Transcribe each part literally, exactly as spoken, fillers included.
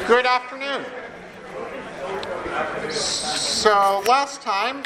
Good afternoon. So last time,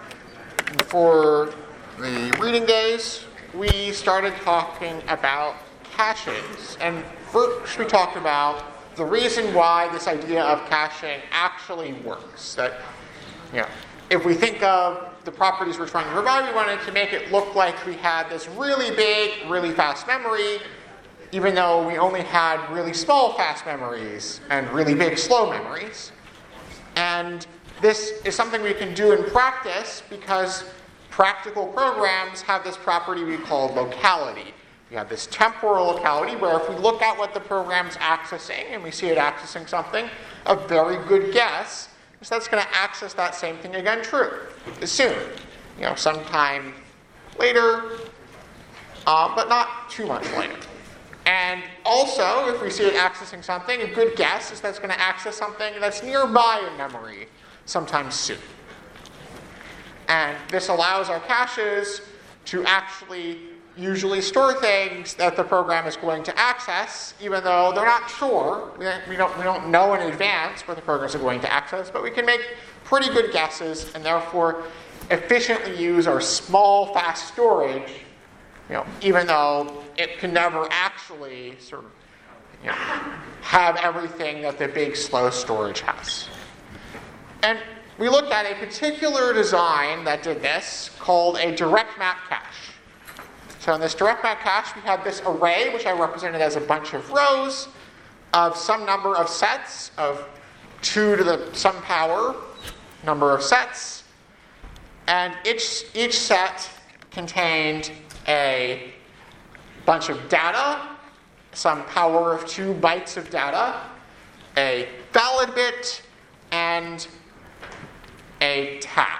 for the reading days, we started talking about caches. And first we talked about the reason why this idea of caching actually works. That, you know, if we think of the properties we're trying to provide, we wanted to make it look like we had this really big, really fast memory, even though we only had really small fast memories and really big slow memories. And this is something we can do in practice because practical programs have this property we call locality. We have this temporal locality where if we look at what the program's accessing and we see it accessing something, a very good guess is that it's going to access that same thing again true, soon, you know, sometime later, uh, but not too much later. And also, if we see it accessing something, a good guess is that it's going to access something that's nearby in memory sometime soon. And this allows our caches to actually usually store things that the program is going to access, even though they're not sure. We don't, we don't know in advance what the programs are going to access, but we can make pretty good guesses and therefore efficiently use our small, fast storage, you know, even though it can never actually sort of, you know, have everything that the big, slow storage has. And we looked at a particular design that did this called a direct map cache. So in this direct map cache, we had this array, which I represented as a bunch of rows of some number of sets of two to the some power number of sets. And each, each set contained a bunch of data, some power of two bytes of data, a valid bit, and a tag.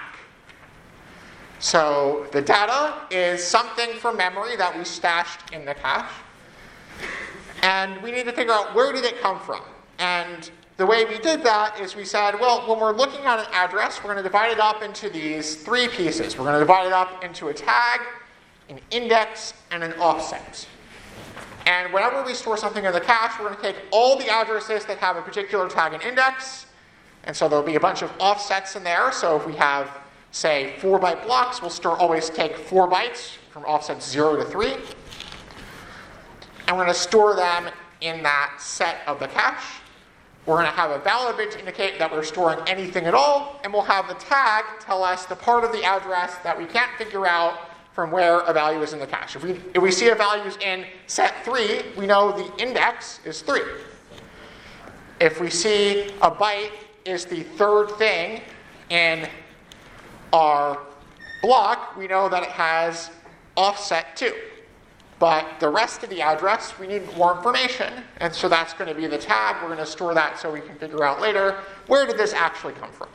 So the data is something from memory that we stashed in the cache. And we need to figure out where did it come from. And the way we did that is we said, well, when we're looking at an address, we're going to divide it up into these three pieces. We're going to divide it up into a tag, an index, and an offset. And whenever we store something in the cache, we're going to take all the addresses that have a particular tag and index. And so there'll be a bunch of offsets in there. So if we have, say, four byte blocks, we'll store always take four bytes from offsets zero to three. And we're going to store them in that set of the cache. We're going to have a valid bit to indicate that we're storing anything at all. And we'll have the tag tell us the part of the address that we can't figure out from where a value is in the cache. If we, if we see a value is in set three, we know the index is three. If we see a byte is the third thing in our block, we know that it has offset two. But the rest of the address, we need more information. And so that's going to be the tag. We're going to store that so we can figure out later, where did this actually come from?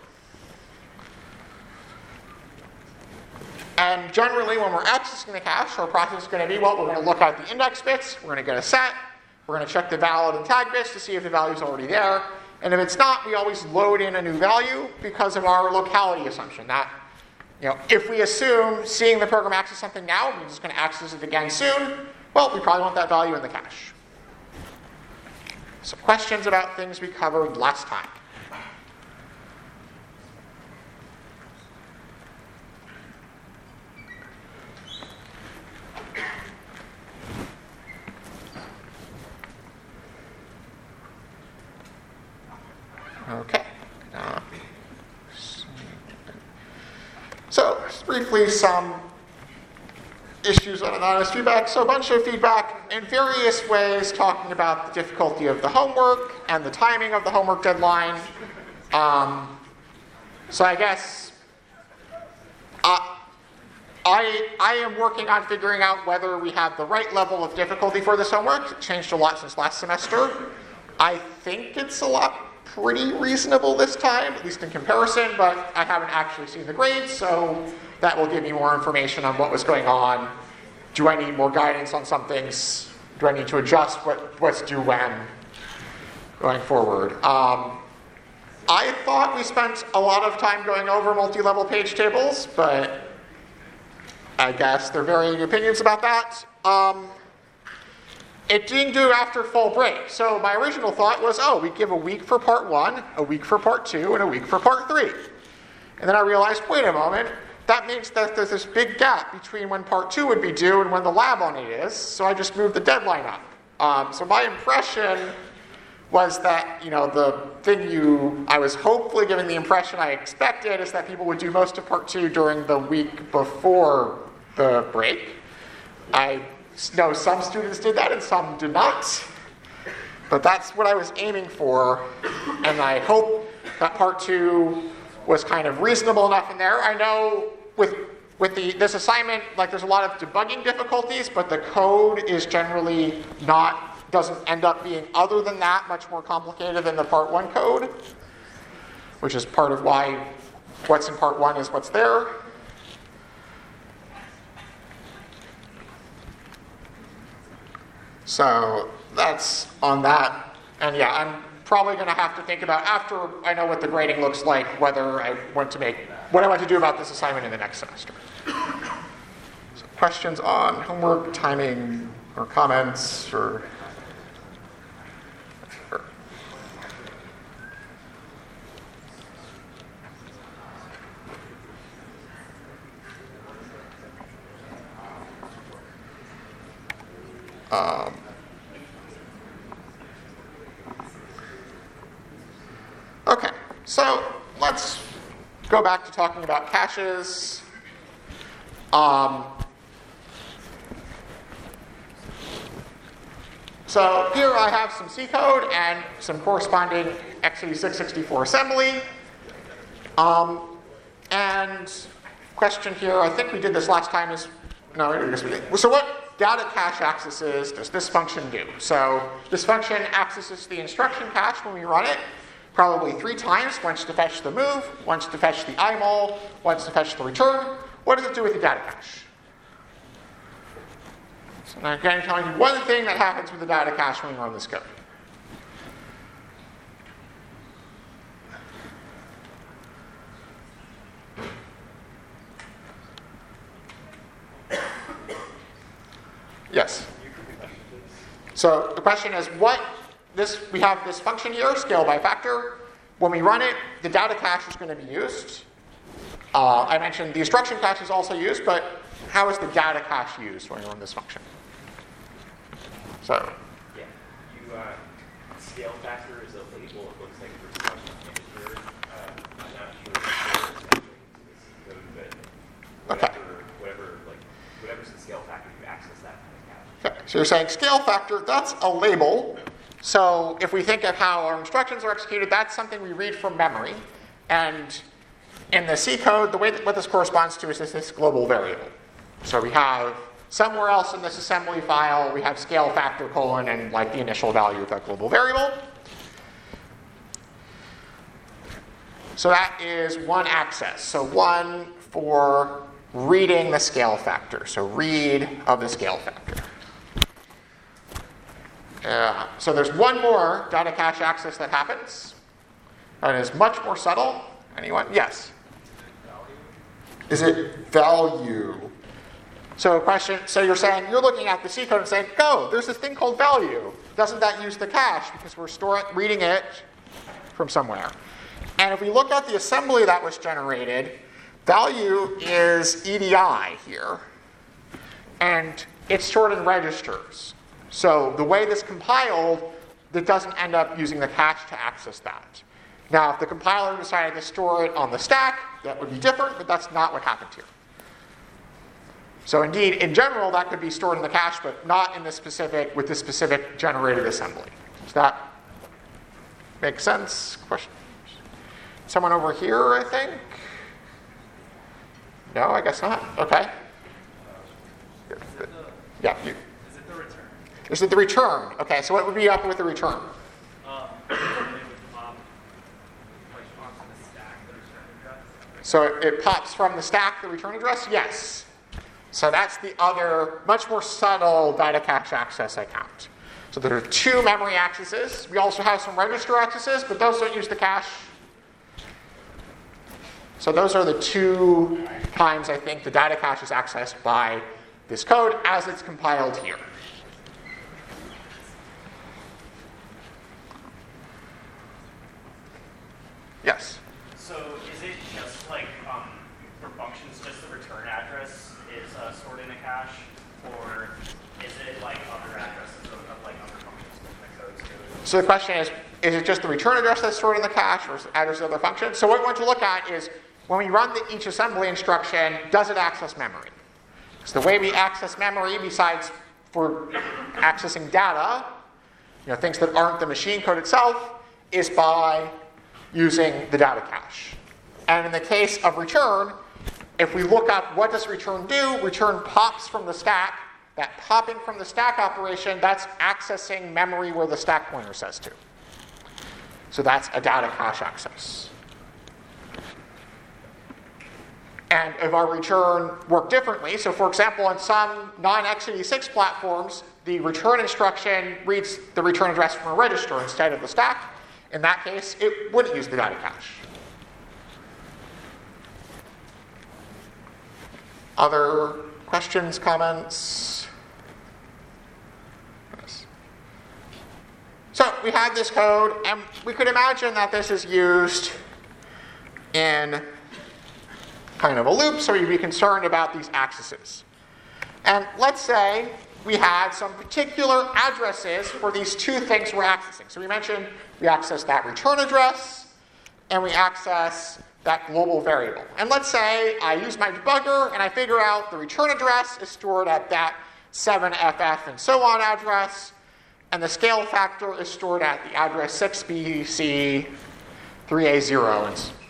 And generally, when we're accessing the cache, our process is going to be, well, we're going to look at the index bits, we're going to get a set, we're going to check the valid and tag bits to see if the value is already there. And if it's not, we always load in a new value because of our locality assumption. That, you know, if we assume seeing the program access something now, we're just going to access it again soon, well, we probably want that value in the cache. So questions about things we covered last time? Okay. Uh, so, briefly, some issues on anonymous feedback. So, a bunch of feedback in various ways talking about the difficulty of the homework and the timing of the homework deadline. Um, so, I guess uh, I, I am working on figuring out whether we have the right level of difficulty for this homework. It changed a lot since last semester. I think it's a lot pretty reasonable this time, at least in comparison, but I haven't actually seen the grades, so that will give me more information on what was going on. Do I need more guidance on some things? Do I need to adjust what, what's due when going forward? Um, I thought we spent a lot of time going over multi-level page tables, but I guess there are varying opinions about that. Um, it didn't do after full break. So my original thought was, oh, we give a week for part one, a week for part two, and a week for part three. And then I realized, wait a moment, that means that there's this big gap between when part two would be due and when the lab on it is, so I just moved the deadline up. Um, so my impression was that, you know, the thing you, I was hopefully giving the impression I expected is that people would do most of part two during the week before the break. I know some students did that and some did not, but that's what I was aiming for, and I hope that part two was kind of reasonable enough in there. I know with with the this assignment, like there's a lot of debugging difficulties, but the code is generally not, doesn't end up being, other than that, much more complicated than the part one code, which is part of why what's in part one is what's there. So that's on that. And yeah, I'm probably going to have to think about, after I know what the grading looks like, whether I want to make, what I want to do about this assignment in the next semester. So questions on homework, timing, or comments, or... Sure. Um, okay, so let's go back to talking about caches. Um, so here I have some C code and some corresponding x eighty-six sixty-four assembly. Um, and question here, I think we did this last time, is, no, I guess we did. So what data cache accesses does this function do? So this function accesses the instruction cache when we run it, probably three times, once to fetch the move, once to fetch the I M A L, once to fetch the return. What does it do with the data cache? So I'm going to tell you one thing that happens with the data cache when we run this code. Yes? So the question is, what this we have this function here, scale by factor. When we run it, the data cache is going to be used. Uh, I mentioned the instruction cache is also used, but how is the data cache used when we run this function? So, yeah, you uh, scale factor is a label. It looks like for some integer. Uh, I'm not sure if it's actually code, but whatever, okay. whatever, like whatever's the scale factor, you access that from the cache. Okay. So you're saying scale factor, that's a label. So if we think of how our instructions are executed, that's something we read from memory. And in the C code, the way that what this corresponds to is this, this global variable. So we have somewhere else in this assembly file, we have scale factor colon and like the initial value of that global variable. So that is one access. So one for reading the scale factor. So read of the scale factor. Uh, so there's one more data cache access that happens. And is much more subtle. Anyone? Yes? Is it value? So a question, so you're saying, you're looking at the C code and saying, go, there's this thing called value. Doesn't that use the cache? Because we're storing, reading it from somewhere. And if we look at the assembly that was generated, value is E D I here. And it's stored in registers. So the way this compiled, it doesn't end up using the cache to access that. Now, if the compiler decided to store it on the stack, that would be different, but that's not what happened here. So indeed, in general, that could be stored in the cache, but not in the specific, with this specific generated assembly. Does that make sense? Question? Someone over here, I think? No, I guess not. Okay. Yeah, you. Is it the return? Is it the return? Okay, so what would be up with the return? Um, it would pop, like, onto the stack, the return address. So it, it pops from the stack the return address? Yes. So that's the other, much more subtle data cache access I count. So there are two memory accesses. We also have some register accesses, but those don't use the cache. So those are the two times I think the data cache is accessed by this code as it's compiled here. Yes? So is it just like, um, for functions, just the return address is uh, stored in a cache? Or is it like other addresses of, of like other functions in the code too? So the question is, is it just the return address that's stored in the cache, or is it address of other functions? So what we want to look at is, when we run the each assembly instruction, does it access memory? So the way we access memory, besides for accessing data, you know, things that aren't the machine code itself, is by using the data cache. And in the case of return, if we look up what does return do, return pops from the stack. That popping from the stack operation, that's accessing memory where the stack pointer says to. So that's a data cache access. And if our return worked differently, so for example, on some non x eighty-six platforms, the return instruction reads the return address from a register instead of the stack. In that case, it wouldn't use the data cache. Other questions, comments? Yes. So we have this code, and we could imagine that this is used in kind of a loop, so you'd be concerned about these accesses. And let's say we had some particular addresses for these two things we're accessing. So we mentioned we access that return address, and we access that global variable. And let's say I use my debugger, and I figure out the return address is stored at that seven F F and so on address, and the scale factor is stored at the address six B C three A zero.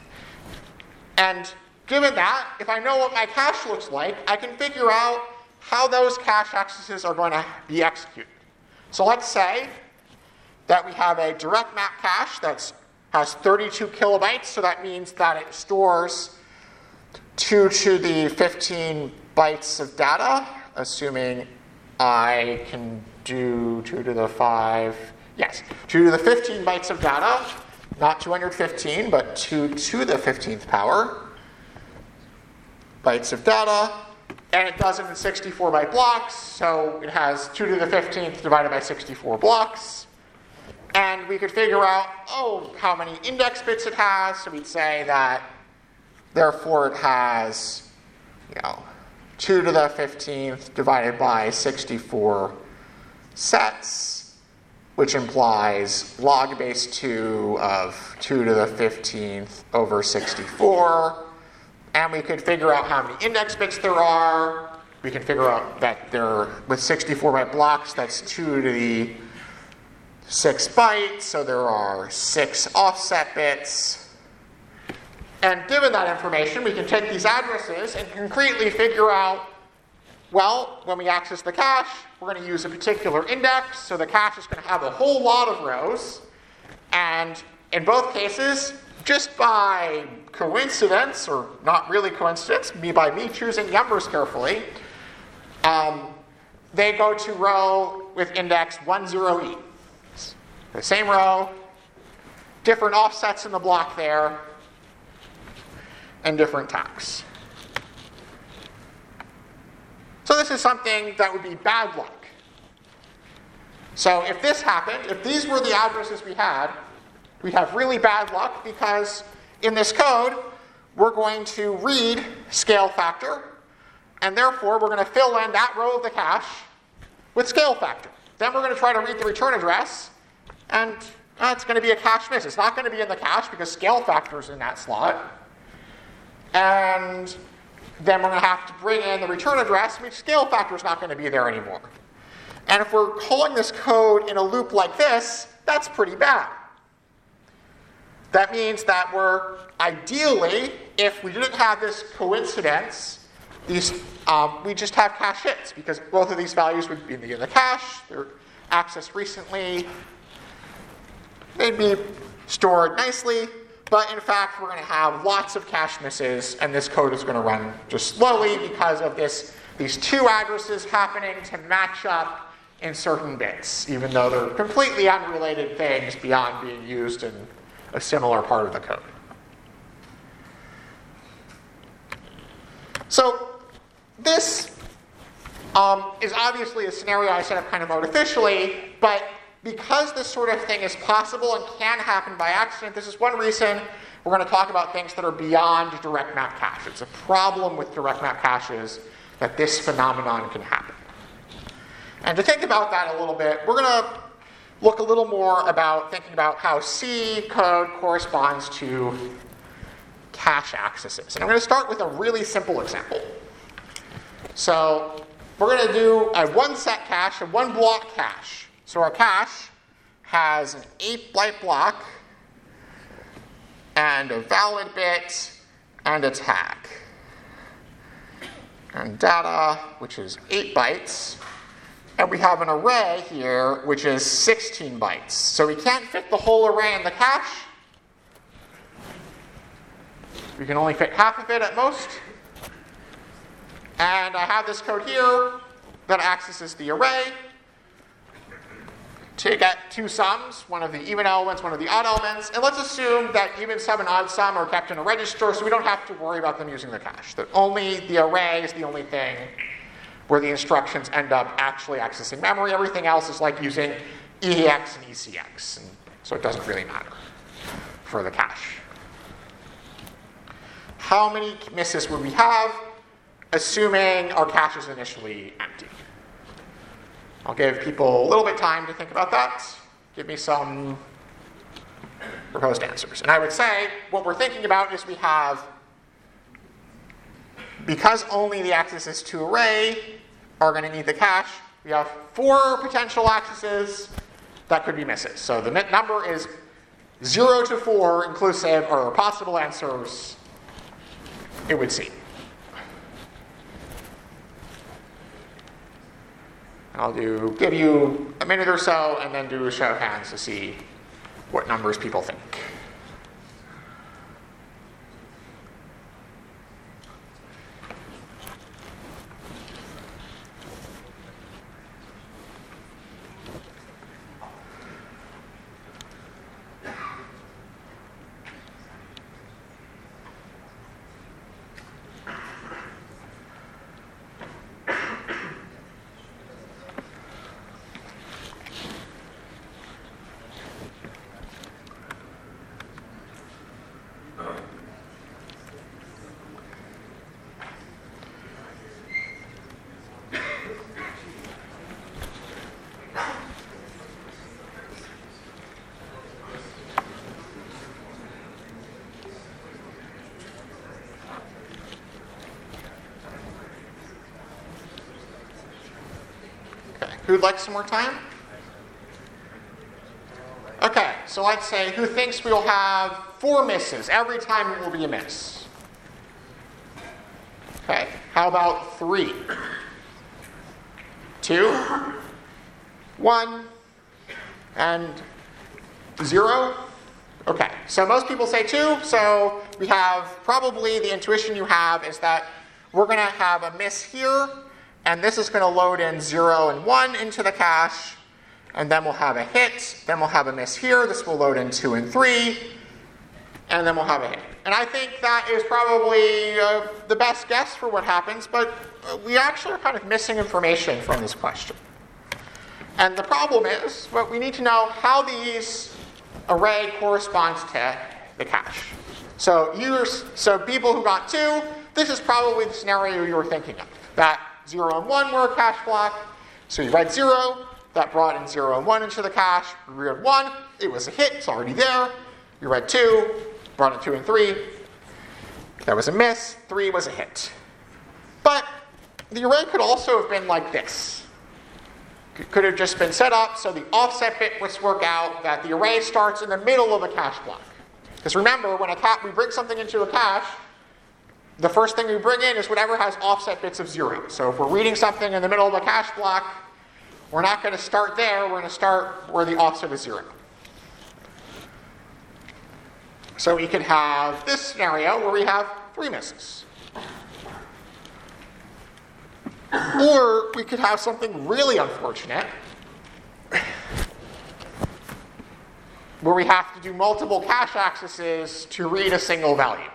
And given that, if I know what my cache looks like, I can figure out how those cache accesses are going to be executed. So let's say that we have a direct map cache that has thirty-two kilobytes, so that means that it stores two to the fifteen bytes of data, assuming I can do two to the five, yes, two to the fifteen bytes of data, not two hundred fifteen, but two to the fifteenth power bytes of data, and it does it in sixty-four byte blocks, so it has two to the fifteenth divided by sixty-four blocks. And we could figure out, oh, how many index bits it has, so we'd say that, therefore it has, you know, two to the fifteenth divided by sixty-four sets, which implies log base two of two to the fifteenth over sixty-four. And we could figure out how many index bits there are. We can figure out that there, with sixty-four byte blocks, that's two to the six bytes, so there are six offset bits. And given that information, we can take these addresses and concretely figure out, well, when we access the cache, we're going to use a particular index, so the cache is going to have a whole lot of rows. And in both cases, just by coincidence, or not really coincidence, me by me choosing numbers carefully, um, they go to row with index one zero E. The same row, different offsets in the block there, and different tags. So this is something that would be bad luck. So if this happened, if these were the addresses we had, we'd have really bad luck, because in this code, we're going to read scale factor, and therefore we're going to fill in that row of the cache with scale factor. Then we're going to try to read the return address, and uh, it's going to be a cache miss. It's not going to be in the cache because scale factor is in that slot. And then we're going to have to bring in the return address, which scale factor is not going to be there anymore. And if we're calling this code in a loop like this, that's pretty bad. That means that we're ideally, if we didn't have this coincidence, these um, we just have cache hits, because both of these values would be in the cache, they're accessed recently, they'd be stored nicely, but in fact we're going to have lots of cache misses, and this code is going to run just slowly because of this these two addresses happening to match up in certain bits, even though they're completely unrelated things beyond being used in a similar part of the code. So this um, is obviously a scenario I set up kind of artificially, but because this sort of thing is possible and can happen by accident, this is one reason we're going to talk about things that are beyond direct map cache. It's a problem with direct map caches that this phenomenon can happen. And to think about that a little bit, we're going to look a little more about thinking about how C code corresponds to cache accesses. And I'm going to start with a really simple example. So we're going to do a one set cache, a one block cache. So our cache has an eight byte block and a valid bit and a tag. And data, which is eight bytes. And we have an array here, which is sixteen bytes. So we can't fit the whole array in the cache. We can only fit half of it at most. And I have this code here that accesses the array to get two sums, one of the even elements, one of the odd elements. And let's assume that even sum and odd sum are kept in a register, so we don't have to worry about them using the cache. That only the array is the only thing where the instructions end up actually accessing memory. Everything else is like using E A X and E C X, and so it doesn't really matter for the cache. How many misses would we have, assuming our cache is initially empty? I'll give people a little bit time to think about that. Give me some proposed answers. And I would say what we're thinking about is we have, because only the accesses to array are going to need the cache, we have four potential accesses that could be misses. So the number is zero to four inclusive, or possible answers, it would seem. I'll do give you a minute or so and then do a show of hands to see what numbers people think. Who'd like some more time? Okay, so let's say who thinks we'll have four misses. Every time it will be a miss. Okay, how about three? Two? One? And zero? Okay, so most people say two, so we have probably the intuition you have is that we're going to have a miss here, and this is going to load in zero and one into the cache, and then we'll have a hit, then we'll have a miss here, this will load in two and three, and then we'll have a hit. And I think that is probably uh, the best guess for what happens, but uh, we actually are kind of missing information from this question. And the problem is, well, we need to know how these array corresponds to the cache. So, you, so people who got two, this is probably the scenario you were thinking of. That zero and one were a cache block, so you read zero, that brought in zero and one into the cache. You read one, it was a hit, it's already there. You read two, brought in two and three. That was a miss, three was a hit. But the array could also have been like this. It could have just been set up so the offset bit must work out that the array starts in the middle of a cache block. Because remember, when a ca- we bring something into a cache, the first thing we bring in is whatever has offset bits of zero. So if we're reading something in the middle of a cache block, we're not going to start there, we're going to start where the offset is zero. So we could have this scenario where we have three misses. Or we could have something really unfortunate where we have to do multiple cache accesses to read a single value.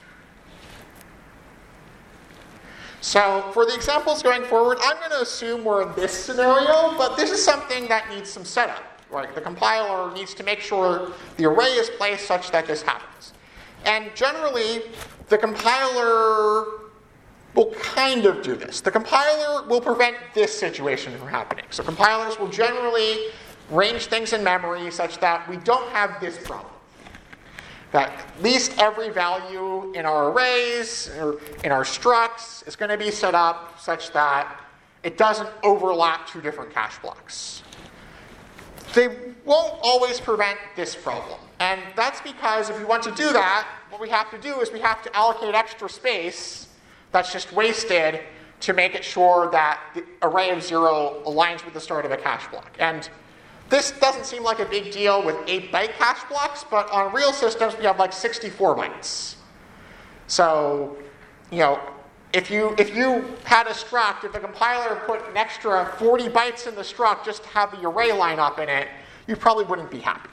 So for the examples going forward, I'm going to assume we're in this scenario, but this is something that needs some setup. Right? The compiler needs to make sure the array is placed such that this happens. And generally, the compiler will kind of do this. The compiler will prevent this situation from happening. So compilers will generally range things in memory such that we don't have this problem. That at least every value in our arrays or in our structs is going to be set up such that it doesn't overlap two different cache blocks. They won't always prevent this problem. And that's because if we want to do that, what we have to do is we have to allocate extra space that's just wasted to make it sure that the array of zero aligns with the start of a cache block. And this doesn't seem like a big deal with eight byte cache blocks, but on real systems we have like sixty-four bytes. So, you know, if you if you had a struct, if the compiler put an extra forty bytes in the struct just to have the array line up in it, you probably wouldn't be happy.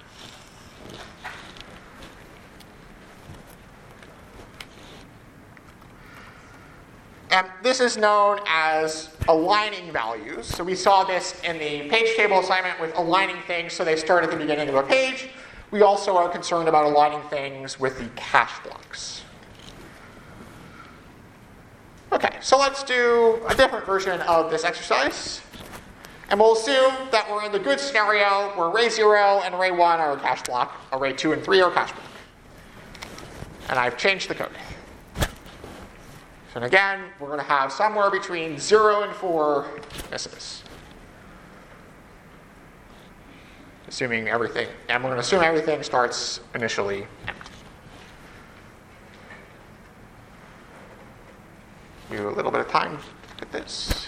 And this is known as aligning values. So we saw this in the page table assignment with aligning things so they start at the beginning of a page. We also are concerned about aligning things with the cache blocks. Okay, so let's do a different version of this exercise. And we'll assume that we're in the good scenario where array zero and array one are a cache block, array two and three are a cache block. And I've changed the code. And again, we're going to have somewhere between zero and four misses. Assuming everything, and we're going to assume everything starts initially empty. Give you a little bit of time to get this.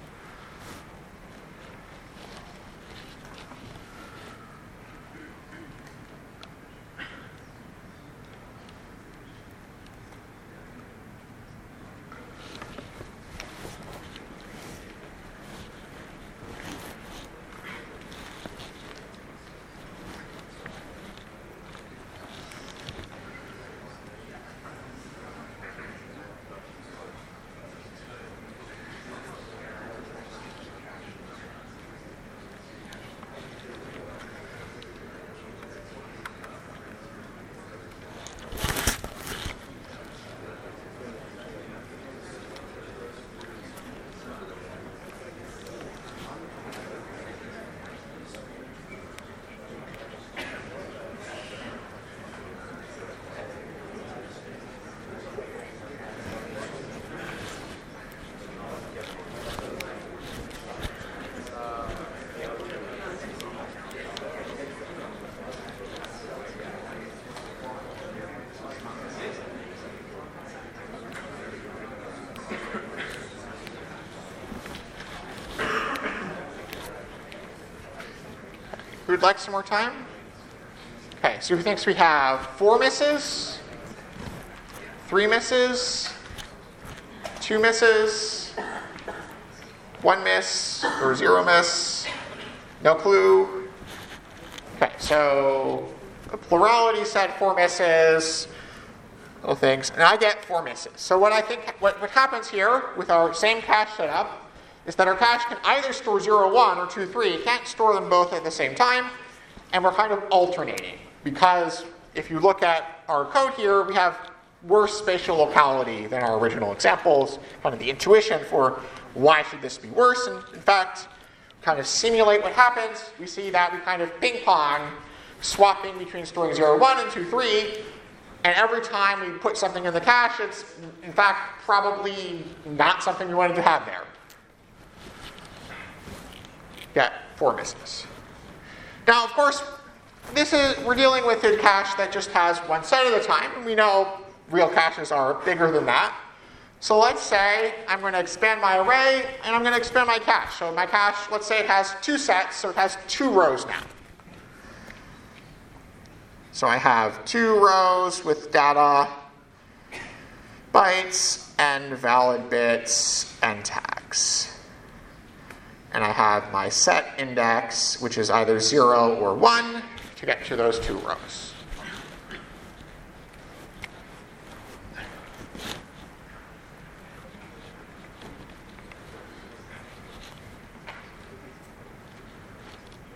Who'd like some more time? Okay, so who thinks we have four misses, three misses, two misses, one miss, or zero miss? No clue? Okay, so the plurality said four misses, little things, and I get four misses. So what I think, what, what happens here with our same cache setup is that our cache can either store zero, one, or two, three. It can't store them both at the same time, and we're kind of alternating. Because if you look at our code here, we have worse spatial locality than our original examples, kind of the intuition for why should this be worse. And in fact, kind of simulate what happens, we see that we kind of ping-pong, swapping between storing zero, one, and two, three, and every time we put something in the cache, it's in fact probably not something we wanted to have there. Get four misses. Now, of course, this is we're dealing with a cache that just has one set at a time, and we know real caches are bigger than that. So let's say I'm going to expand my array, and I'm going to expand my cache. So my cache, let's say it has two sets, so it has two rows now. So I have two rows with data, bytes, and valid bits, and tags. And I have my set index, which is either zero or one, to get to those two rows.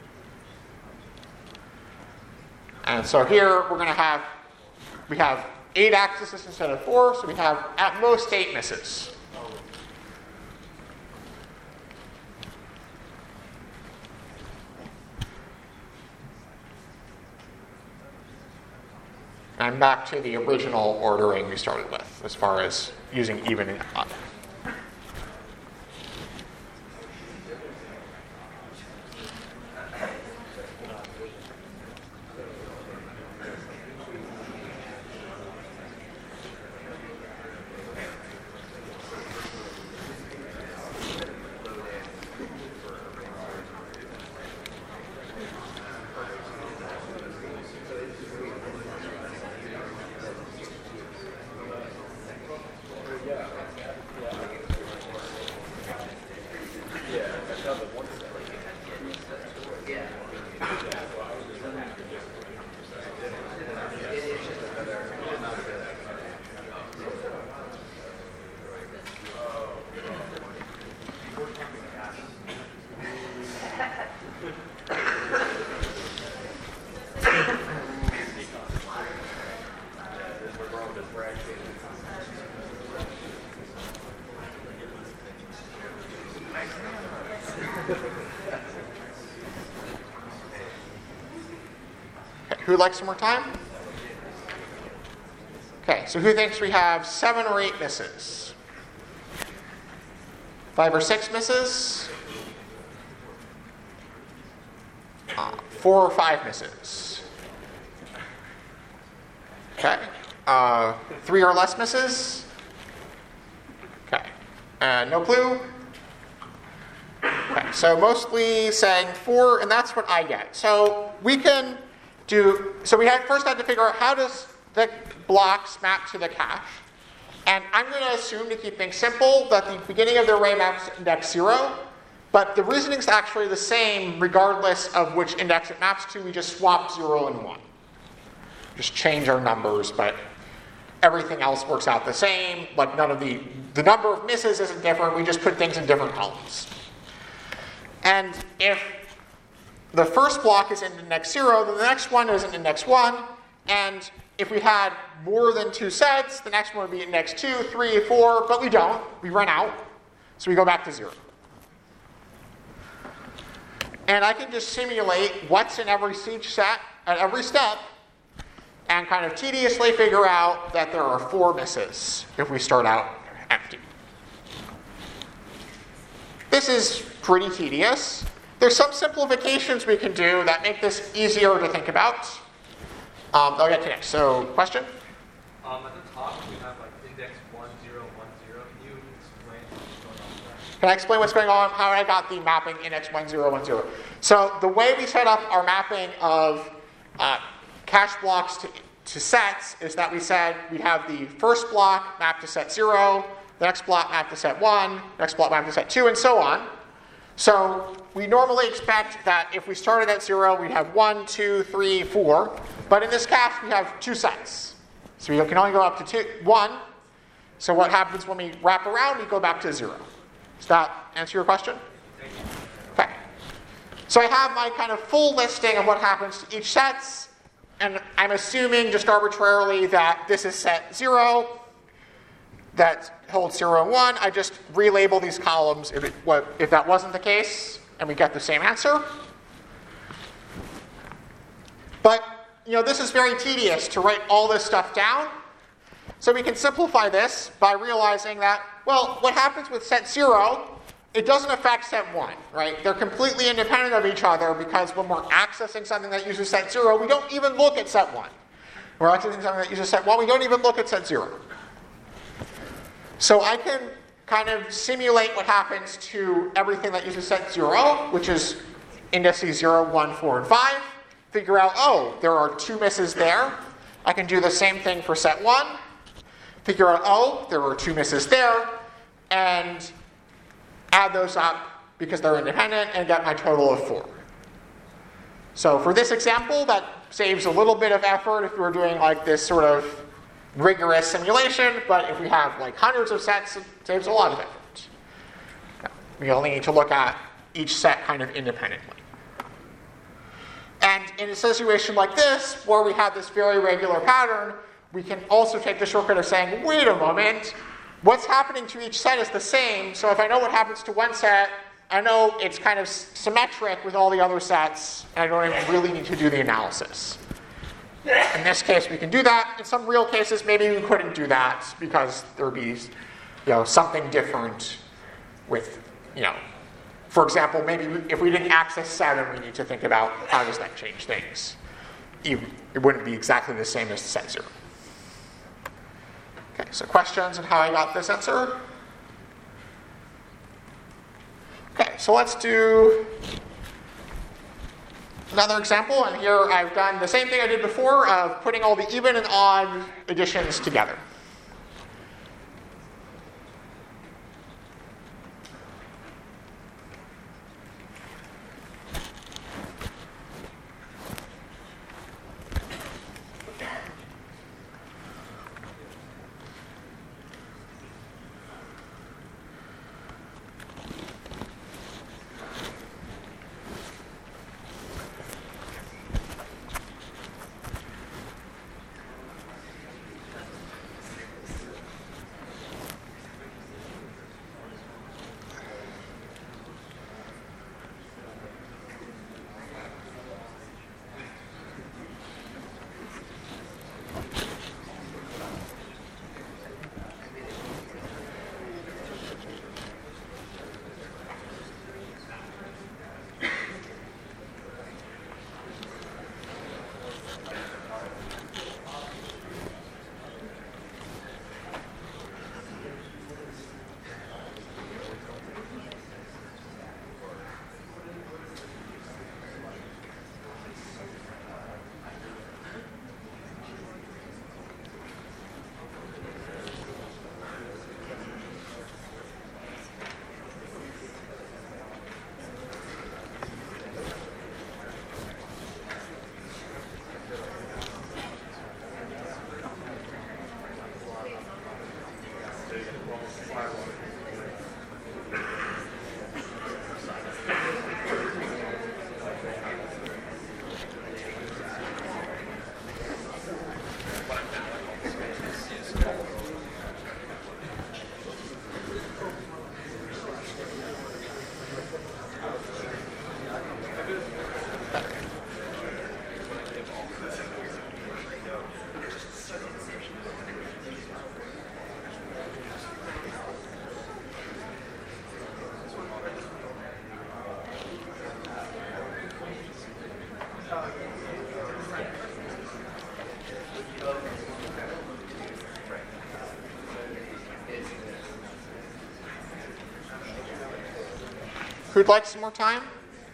And so here we're going to have, we have eight axes instead of four, so we have at most eight misses. I'm back to the original ordering we started with, as far as using even and odd. Who'd like some more time? Okay, so who thinks we have seven or eight misses? Five or six misses? Uh, four or five misses? Okay. Uh, three or less misses? Okay. Uh, no clue? Okay, so mostly saying four, and that's what I get. So we can do, so we had first had to figure out how does the blocks map to the cache. And I'm going to assume, to keep things simple, that the beginning of the array maps to index zero, but the reasoning is actually the same regardless of which index it maps to. We just swap zero and one. Just change our numbers, but everything else works out the same. Like none of the, the number of misses isn't different. We just put things in different columns. And if the first block is in index zero, then the next one is in index one. And if we had more than two sets, the next one would be index two, three, four, but we don't. We run out. So we go back to zero. And I can just simulate what's in every each set at every step and kind of tediously figure out that there are four misses if we start out empty. This is pretty tedious. There's some simplifications we can do that make this easier to think about. Um, I'll get to next. So, question? Um, at the top, we have like index one zero one zero. Can you explain what's going on there? Can I explain what's going on? How I got the mapping index one zero one zero. So the way we set up our mapping of uh, cache blocks to, to sets is that we said we have the first block mapped to set zero, the next block mapped to set one, next block mapped to set two, and so on. So we normally expect that if we started at zero, we'd have one, two, three, four. But in this cache, we have two sets. So we can only go up to two, one. So what happens when we wrap around? We go back to zero. Does that answer your question? Okay. So I have my kind of full listing of what happens to each sets. And I'm assuming just arbitrarily that this is set zero. That holds zero and one. I just relabel these columns if, it, what, if that wasn't the case, and we get the same answer. But you know, this is very tedious to write all this stuff down. So we can simplify this by realizing that, well, what happens with set zero, it doesn't affect set one, right? They're completely independent of each other because when we're accessing something that uses set zero, we don't even look at set one. We're accessing something that uses set one, we don't even look at set zero. So I can kind of simulate what happens to everything that uses set zero, which is indices zero, one, four, and five. Figure out, oh, there are two misses there. I can do the same thing for set one. Figure out, oh, there are two misses there. And add those up because they're independent and get my total of four. So for this example, that saves a little bit of effort if we were doing like this sort of rigorous simulation, but if we have like hundreds of sets, it saves a lot of effort. We only need to look at each set kind of independently. And in a situation like this, where we have this very regular pattern, we can also take the shortcut of saying, wait a moment, what's happening to each set is the same, so if I know what happens to one set, I know it's kind of symmetric with all the other sets, and I don't even really need to do the analysis. In this case, we can do that. In some real cases, maybe we couldn't do that because there would be, you know, something different with, you know, for example, maybe if we didn't access seven, we need to think about how does that change things. It wouldn't be exactly the same as set zero. Okay, so questions on how I got this answer? Okay, so let's do another example, and here I've done the same thing I did before of putting all the even and odd additions together. Who'd like some more time?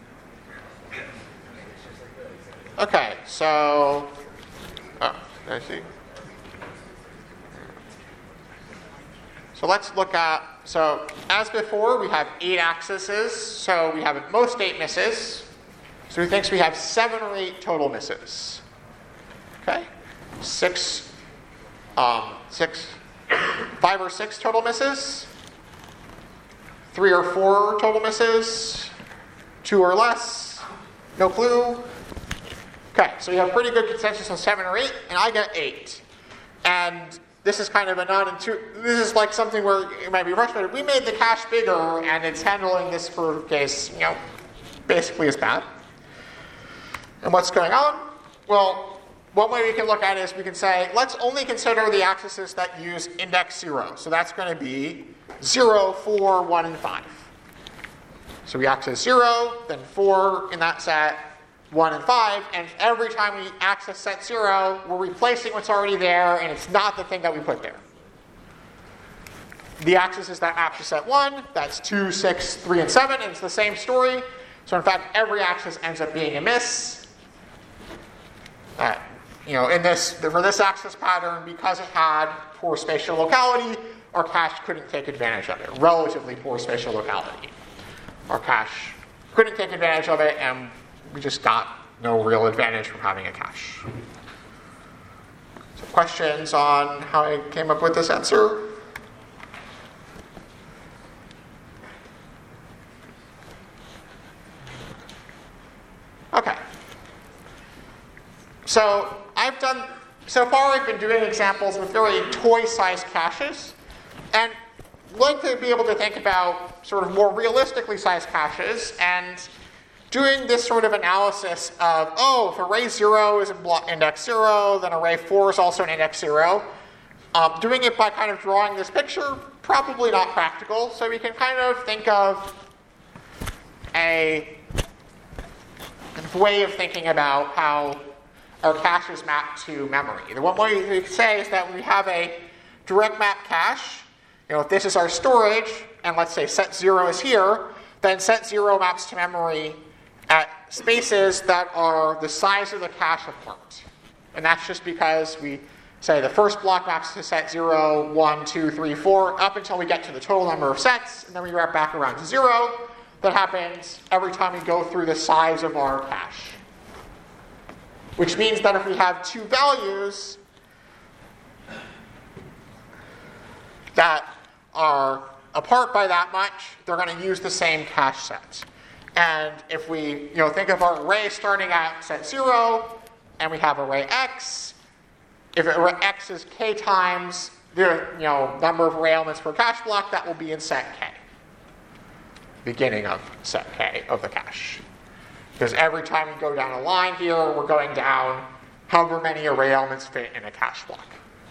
Okay, so, oh, I see. So let's look at, so as before, we have eight axes, so we have most eight misses. So he thinks we have seven or eight total misses. Okay, six, um, six, five or six total misses. Three or four total misses, two or less, no clue. Okay, so we have pretty good consensus on seven or eight, and I get eight. And this is kind of a non-intuitive, this is like something where you might be frustrated. We made the cache bigger, and it's handling this sort of case, you know, basically as bad. And what's going on? Well, one way we can look at it is we can say, let's only consider the axes that use index zero. So that's going to be zero, four, one, and five. So we access zero, then four in that set, one, and five, and every time we access set zero, we're replacing what's already there, and it's not the thing that we put there. The axes that map to set one, that's two, six, three, and seven, and it's the same story. So in fact, every axis ends up being a miss. Uh, you know, in this, for this axis pattern, because it had poor spatial locality, our cache couldn't take advantage of it. Relatively poor spatial locality. Our cache couldn't take advantage of it, and we just got no real advantage from having a cache. So questions on how I came up with this answer? Okay. So I've done so far I've been doing examples with very toy-sized caches, and I'd like to be able to think about sort of more realistically sized caches and doing this sort of analysis of, oh, if array zero is in block index zero, then array four is also in index zero. Um, doing it by kind of drawing this picture, probably not practical, so we can kind of think of a kind of way of thinking about how our caches map to memory. The one way we could say is that we have a direct map cache. You know, if this is our storage, and let's say set zero is here, then set zero maps to memory at spaces that are the size of the cache apart. And that's just because we say the first block maps to set zero, one, two, three, four, up until we get to the total number of sets, and then we wrap back around to zero. That happens every time we go through the size of our cache. Which means that if we have two values that are apart by that much, they're going to use the same cache set. And if we you know, think of our array starting at set zero, and we have array x, if array x is k times the you know, number of array elements per cache block, that will be in set k, beginning of set k of the cache. Because every time we go down a line here, we're going down however many array elements fit in a cache block.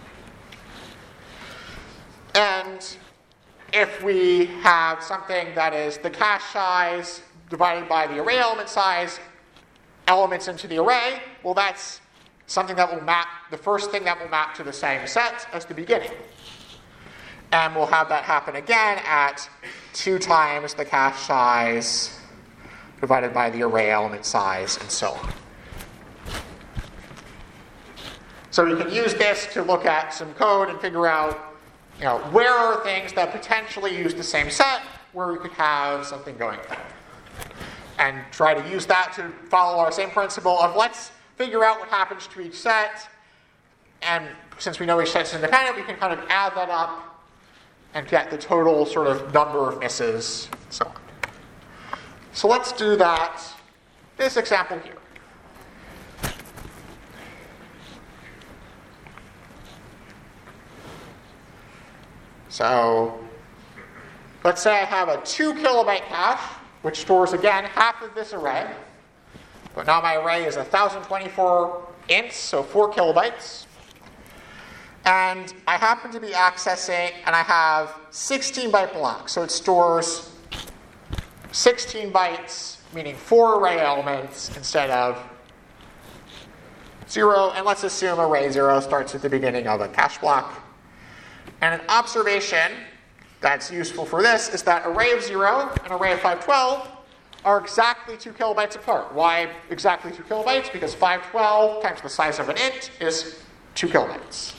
And if we have something that is the cache size divided by the array element size, elements into the array, well, that's something that will map, the first thing that will map to the same set as the beginning. And we'll have that happen again at two times the cache size divided by the array element size, and so on. So we can use this to look at some code and figure out, you know, where are things that potentially use the same set where we could have something going on. And try to use that to follow our same principle of let's figure out what happens to each set. And since we know each set's independent, we can kind of add that up and get the total sort of number of misses, and so on. So let's do that, this example here. So let's say I have a two kilobyte cache, which stores, again, half of this array. But now my array is one thousand twenty-four ints, so four kilobytes. And I happen to be accessing, and I have sixteen byte blocks. So it stores sixteen bytes, meaning four array elements instead of zero. And let's assume array zero starts at the beginning of a cache block. And an observation that's useful for this is that array of zero and array of five twelve are exactly two kilobytes apart. Why exactly two kilobytes? Because five twelve times the size of an int is two kilobytes.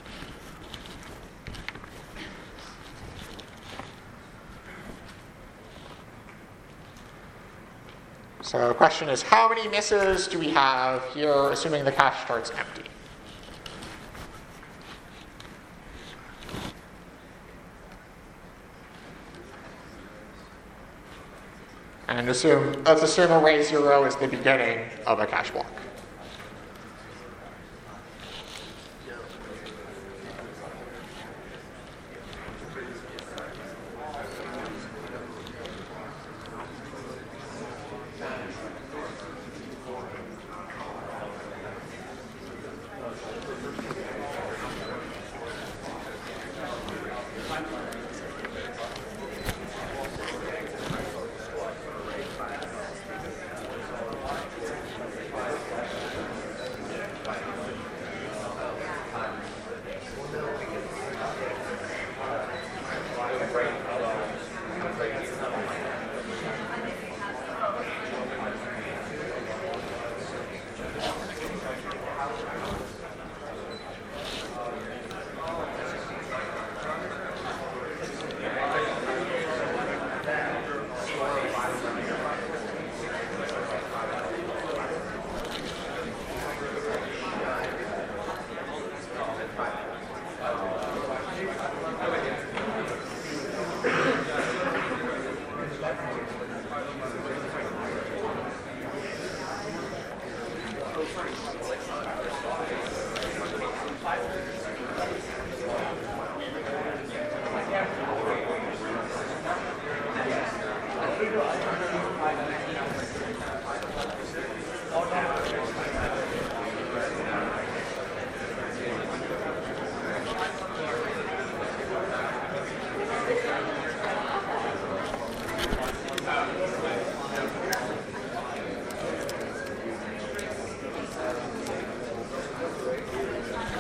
So the question is, how many misses do we have here, assuming the cache starts empty? And assume, let's assume array zero is the beginning of a cache block.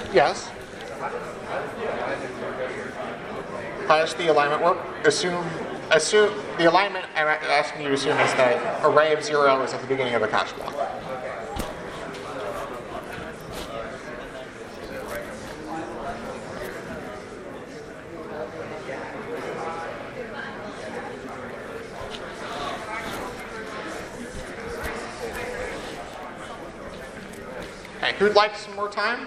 Yes? How does the alignment work? Assume, assume the alignment I'm asking you to assume is that array of zero is at the beginning of a cache block. Okay, who'd like some more time?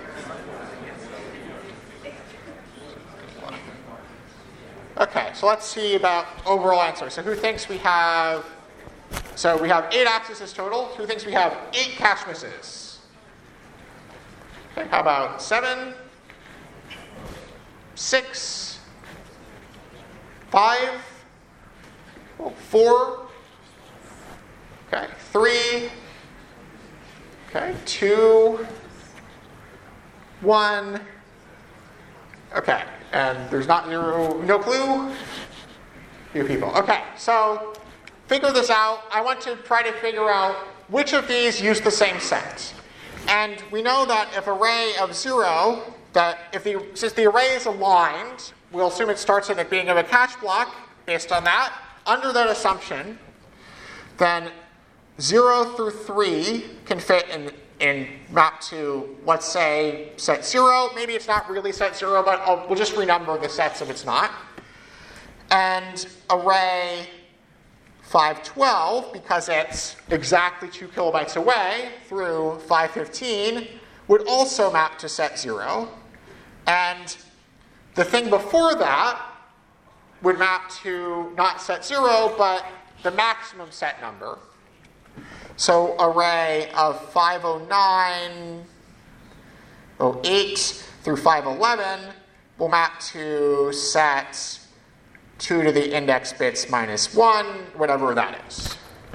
Okay, so let's see about overall answer. So who thinks we have, so we have eight accesses total. Who thinks we have eight cache misses? Okay, how about seven, six, five, oh, four, okay, three, okay, two, one, okay. And there's not zero, no clue? Few people. Okay, so figure this out. I want to try to figure out which of these use the same set. And we know that if array of zero, that if the, since the array is aligned, we'll assume it starts at the beginning of a cache block based on that. Under that assumption, then zero through three can fit in in map to, let's say, set zero. Maybe it's not really set zero, but I'll, we'll just renumber the sets if it's not. And array five twelve, because it's exactly two kilobytes away through five fifteen, would also map to set zero. And the thing before that would map to not set zero, but the maximum set number. So array of five oh nine, oh eight through five eleven will map to set two to the index bits minus one, whatever that is.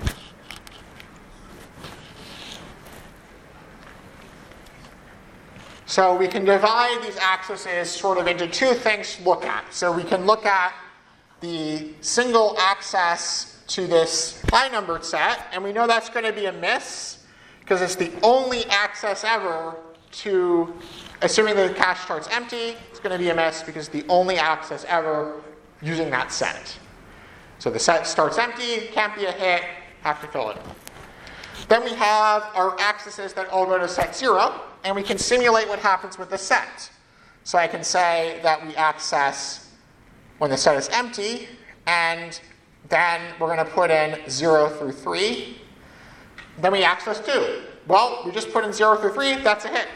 So we can divide these accesses sort of into two things to look at. So we can look at the single access to this high numbered set, and we know that's going to be a miss because it's the only access ever to, assuming the cache starts empty, it's going to be a miss because it's the only access ever using that set. So the set starts empty, can't be a hit, have to fill it in. Then we have our accesses that all go to set zero, and we can simulate what happens with the set. So I can say that we access when the set is empty, and then we're going to put in zero through three. Then we access two. Well, we just put in zero through three, that's a hit.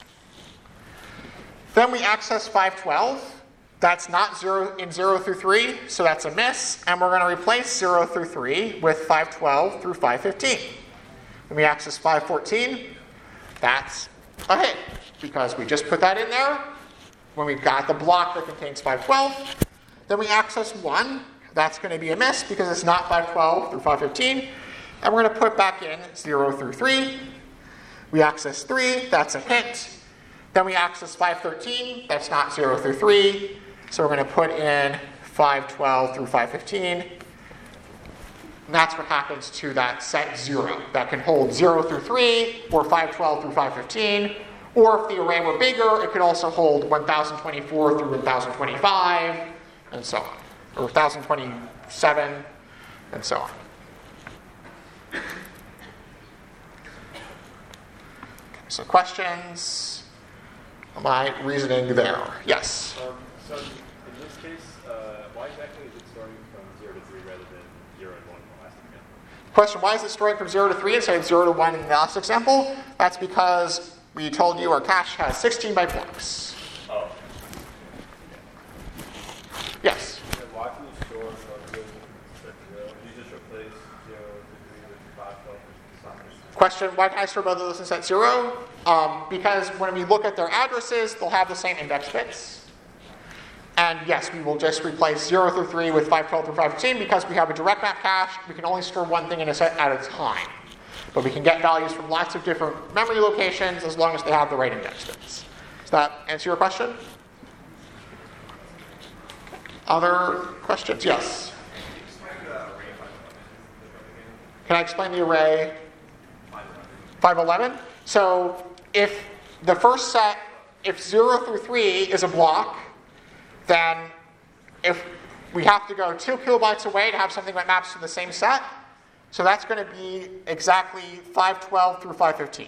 Then we access five twelve. That's not zero in zero through three, so that's a miss. And we're going to replace zero through three with five twelve through five fifteen. Then we access five fourteen. That's a hit, because we just put that in there when we've got the block that contains five twelve. Then we access one. That's going to be a miss because it's not five twelve through five fifteen. And we're going to put back in zero through three. We access three. That's a hit. Then we access five thirteen. That's not zero through three. So we're going to put in five twelve through five fifteen. And that's what happens to that set zero. That can hold zero through three or five twelve through five fifteen. Or if the array were bigger, it could also hold one thousand twenty-four through one thousand twenty-five, and so on. Or one thousand twenty-seven, and so on. Okay, so questions? Am I reasoning there? Yes? Um, so in this case, uh, why exactly is it starting from zero to three rather than zero and one in the last example? Question, why is it starting from zero to three instead of zero to one in the last example? That's because we told you our cache has sixteen byte blocks. Oh. Yes? Why can you store from zero to zero? You just replace zero to three with five twelve with Question, why can I store both of those in set zero? Um, because when we look at their addresses, they'll have the same index bits. And yes, we will just replace zero through three with five twelve through five fifteen because we have a direct map cache. We can only store one thing in a set at a time. But we can get values from lots of different memory locations as long as they have the right index bits. Does that answer your question? Other questions? Yes? Can I explain the array five eleven? So if the first set if zero through three is a block, then if we have to go two kilobytes away to have something that maps to the same set, so that's going to be exactly five twelve through five fifteen.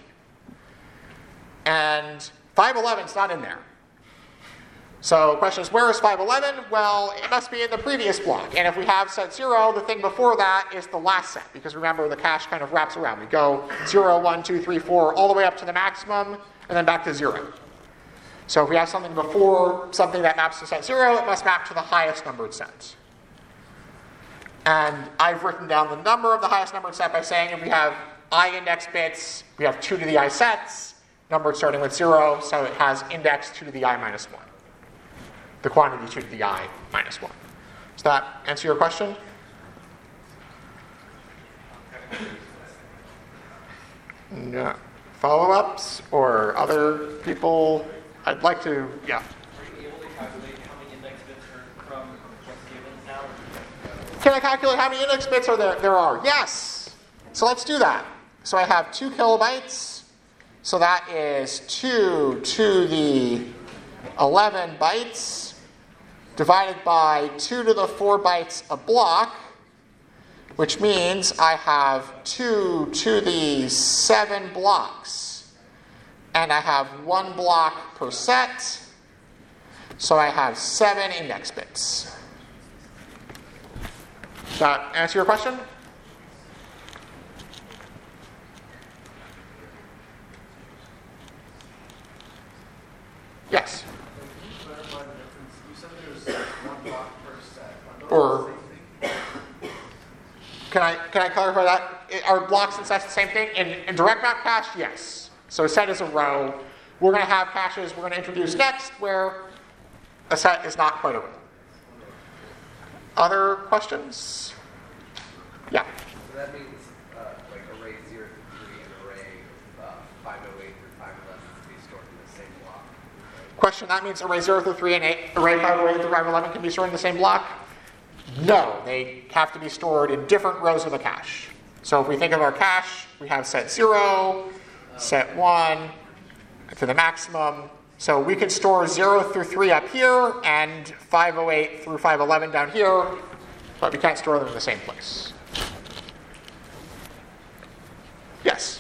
And five eleven is not in there. So the question is, where is five eleven? Well, it must be in the previous block. And if we have set zero, the thing before that is the last set. Because remember, the cache kind of wraps around. We go zero, one, two, three, four, all the way up to the maximum, and then back to zero. So if we have something before something that maps to set zero, it must map to the highest numbered set. And I've written down the number of the highest numbered set by saying if we have I index bits, we have two to the I sets, numbered starting with zero, so it has index two to the I minus one. The quantity two to the I minus one. Does that answer your question? No. Follow-ups or other people? I'd like to, yeah. Are you able to calculate how many index bits are from what's given now? Can I calculate how many index bits are there, there are? Yes. So let's do that. So I have two kilobytes. So that is two to the eleven bytes divided by two to the four bytes a block, which means I have two to the seven blocks. And I have one block per set, so I have seven index bits. Does that answer your question? Yes. Can you clarify the difference? You said there's one block per set. Are those Or the same thing? can I can I clarify that? Are blocks and sets the same thing? In, in direct map cache, yes. So a set is a row. We're going to have caches we're going to introduce next where a set is not quite a row. Other questions? Yeah. So that means uh, like array zero through three and array uh, five oh eight through five eleven to be stored in the same block. Question, that means array zero through three and eight, array five oh eight through five eleven can be stored in the same block? No, they have to be stored in different rows of the cache. So if we think of our cache, we have set zero, set one, to the maximum. So we can store zero through three up here and five oh eight through five eleven down here, but we can't store them in the same place. Yes?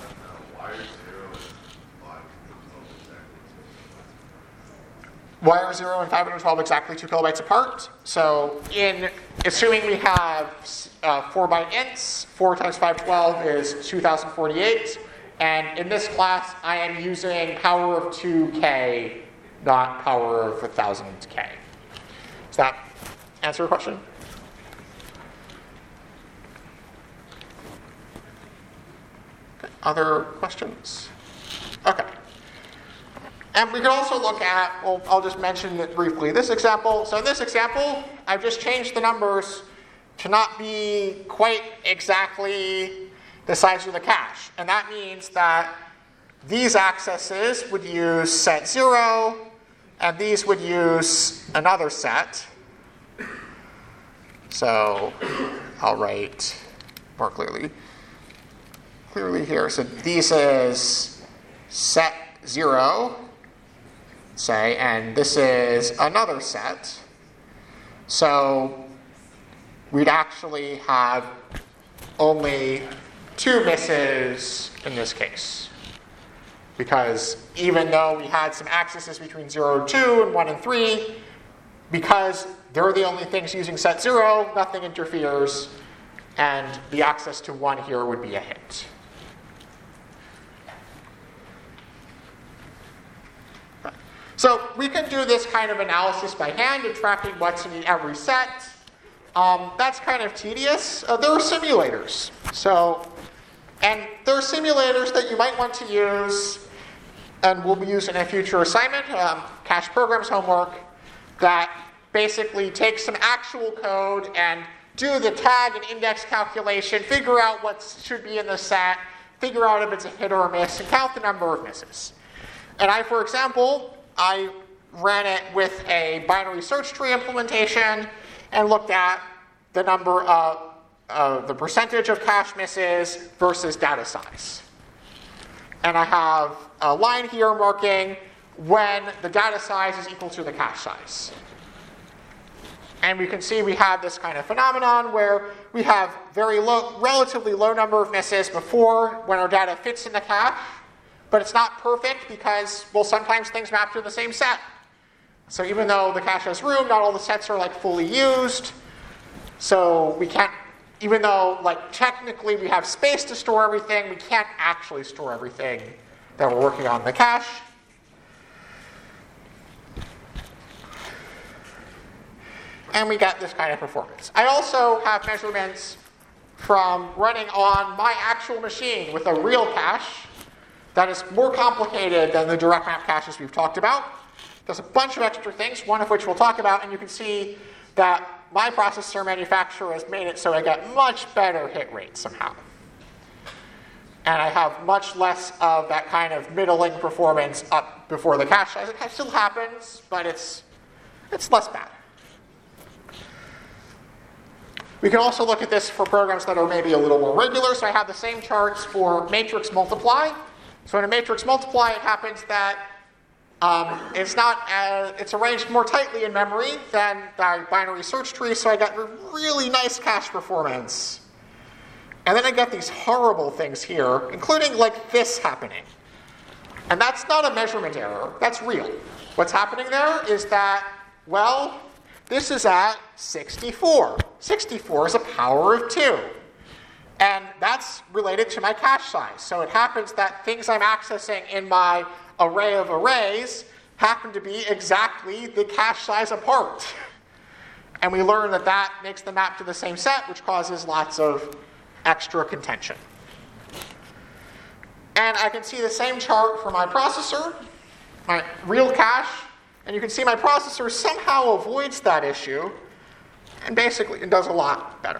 Why are zero and five twelve exactly two kilobytes apart? So in assuming we have uh, four byte ints, four times five twelve is two thousand forty-eight. And in this class, I am using power of two k, not power of one thousand k. Does that answer your question? Okay. Other questions? Okay. And we can also look at, well, I'll just mention it briefly, this example. So in this example, I've just changed the numbers to not be quite exactly the size of the cache. And that means that these accesses would use set zero, and these would use another set. So I'll write more clearly. Clearly here. So this is set zero, say, and this is another set. So we'd actually have only two misses in this case. Because even though we had some accesses between zero and two and one and three, because they're the only things using set zero, nothing interferes, and the access to one here would be a hit. So we can do this kind of analysis by hand and tracking what's in every set. Um, that's kind of tedious. Uh, there are simulators. So, and there are simulators that you might want to use, and will be used in a future assignment, um, Cache Programs homework, that basically take some actual code and do the tag and index calculation, figure out what should be in the set, figure out if it's a hit or a miss, and count the number of misses. And I, for example, I ran it with a binary search tree implementation and looked at the number of uh, the percentage of cache misses versus data size. And I have a line here marking when the data size is equal to the cache size. And we can see we have this kind of phenomenon where we have very low, relatively low number of misses before when our data fits in the cache, but it's not perfect because, well, sometimes things map to the same set. So even though the cache has room, not all the sets are like fully used. So we can't, even though like technically we have space to store everything, we can't actually store everything that we're working on in the cache. And we get this kind of performance. I also have measurements from running on my actual machine with a real cache that is more complicated than the direct map caches we've talked about. There's a bunch of extra things, one of which we'll talk about, and you can see that my processor manufacturer has made it so I get much better hit rate somehow. And I have much less of that kind of middling performance up before the cache size. It still happens, but it's, it's less bad. We can also look at this for programs that are maybe a little more regular. So I have the same charts for matrix multiply. So in a matrix multiply, it happens that um, it's not as, it's arranged more tightly in memory than the binary search tree. So I got really nice cache performance. And then I get these horrible things here, including like this happening. And that's not a measurement error. That's real. What's happening there is that, well, this is at sixty-four. sixty-four is a power of two. And that's related to my cache size. So it happens that things I'm accessing in my array of arrays happen to be exactly the cache size apart. And we learn that that makes the map to the same set, which causes lots of extra contention. And I can see the same chart for my processor, my real cache. And you can see my processor somehow avoids that issue, and basically it does a lot better.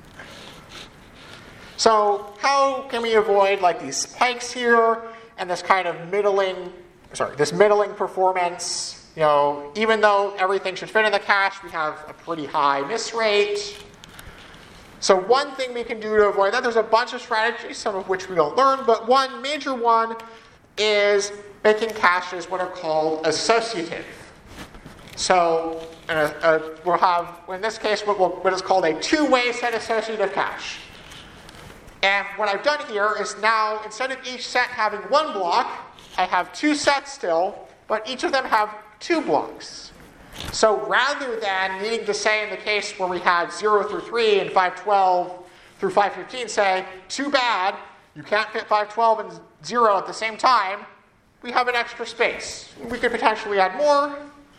So how can we avoid like these spikes here and this kind of middling, sorry, this middling performance? You know, even though everything should fit in the cache, we have a pretty high miss rate. So one thing we can do to avoid that, there's a bunch of strategies, some of which we don't learn, but one major one is making caches what are called associative. So uh, uh, we'll have, in this case, what, we'll, what is called a two-way set associative cache. And what I've done here is now, instead of each set having one block, I have two sets still, but each of them have two blocks. So rather than needing to say in the case where we had zero through three and five twelve through five fifteen, say, too bad, you can't fit five twelve and zero at the same time, we have an extra space. We could potentially add more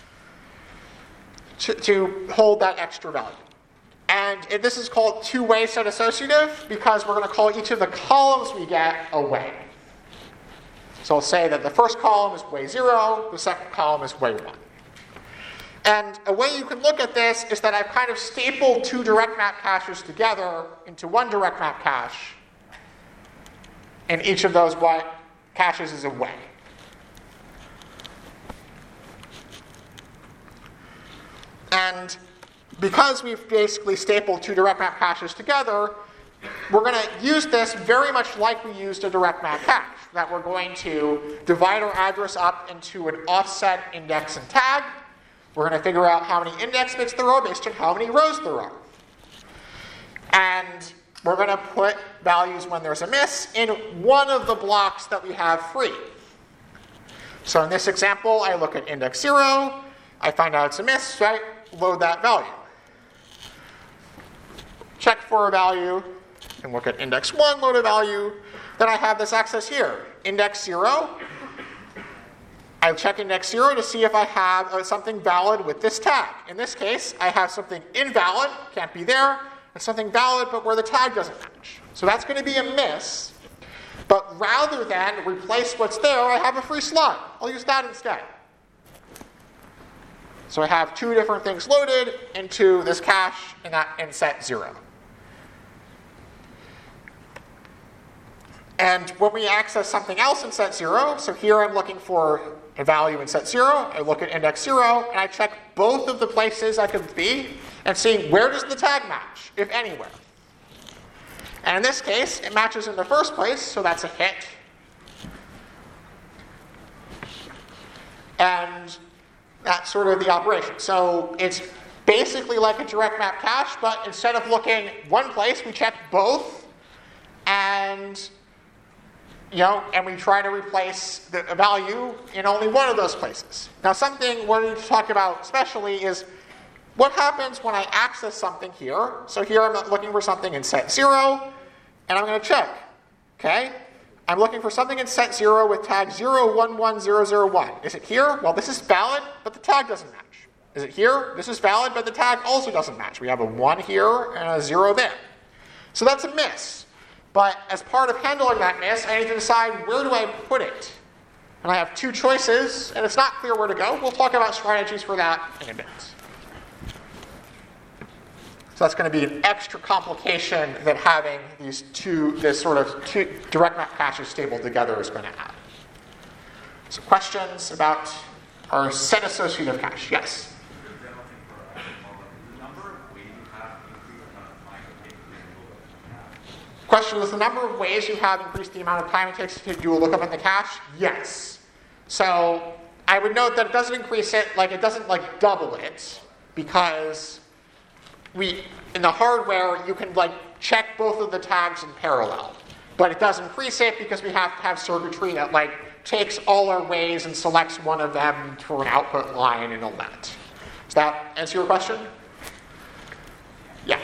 to, to hold that extra value. And it, this is called two-way set associative because we're going to call each of the columns we get a way. So I'll say that the first column is way zero, the second column is way one. And a way you can look at this is that I've kind of stapled two direct map caches together into one direct map cache. And each of those caches is a way. And because we've basically stapled two direct map caches together, we're going to use this very much like we used a direct map cache, that we're going to divide our address up into an offset index and tag. We're going to figure out how many index bits there are based on how many rows there are. And we're going to put values when there's a miss in one of the blocks that we have free. So in this example, I look at index zero, I find out it's a miss, so I load that value. Check for a value, and look at index one, load a value. Then I have this access here, index zero. I check index zero to see if I have uh, something valid with this tag. In this case, I have something invalid, can't be there, and something valid but where the tag doesn't match. So that's going to be a miss. But rather than replace what's there, I have a free slot. I'll use that instead. So I have two different things loaded into this cache in, that, in set zero. And when we access something else in set zero, so here I'm looking for a value in set zero, I look at index zero, and I check both of the places I could be and see where does the tag match, if anywhere. And in this case, it matches in the first place, so that's a hit. And that's sort of the operation. So it's basically like a direct map cache, but instead of looking one place, we check both, and you know, and we try to replace the value in only one of those places. Now, something we're going to talk about especially is what happens when I access something here. So here I'm looking for something in set zero, and I'm going to check. Okay? I'm looking for something in set zero with tag zero one one zero zero one. Is it here? Well, this is valid, but the tag doesn't match. Is it here? This is valid, but the tag also doesn't match. We have a one here and a zero there. So that's a miss. But as part of handling that miss, I need to decide where do I put it. And I have two choices, and it's not clear where to go. We'll talk about strategies for that in a bit. So that's going to be an extra complication that having these two, this sort of two direct map caches stapled together is going to add. So questions about our set associative cache? Yes? Question, is the number of ways you have increased the amount of time it takes to do a lookup in the cache? Yes. So I would note that it doesn't increase it, like it doesn't like double it, because we, in the hardware, you can like check both of the tags in parallel. But it does increase it because we have to have circuitry that like takes all our ways and selects one of them for an output line and all that. Does that answer your question? Yeah.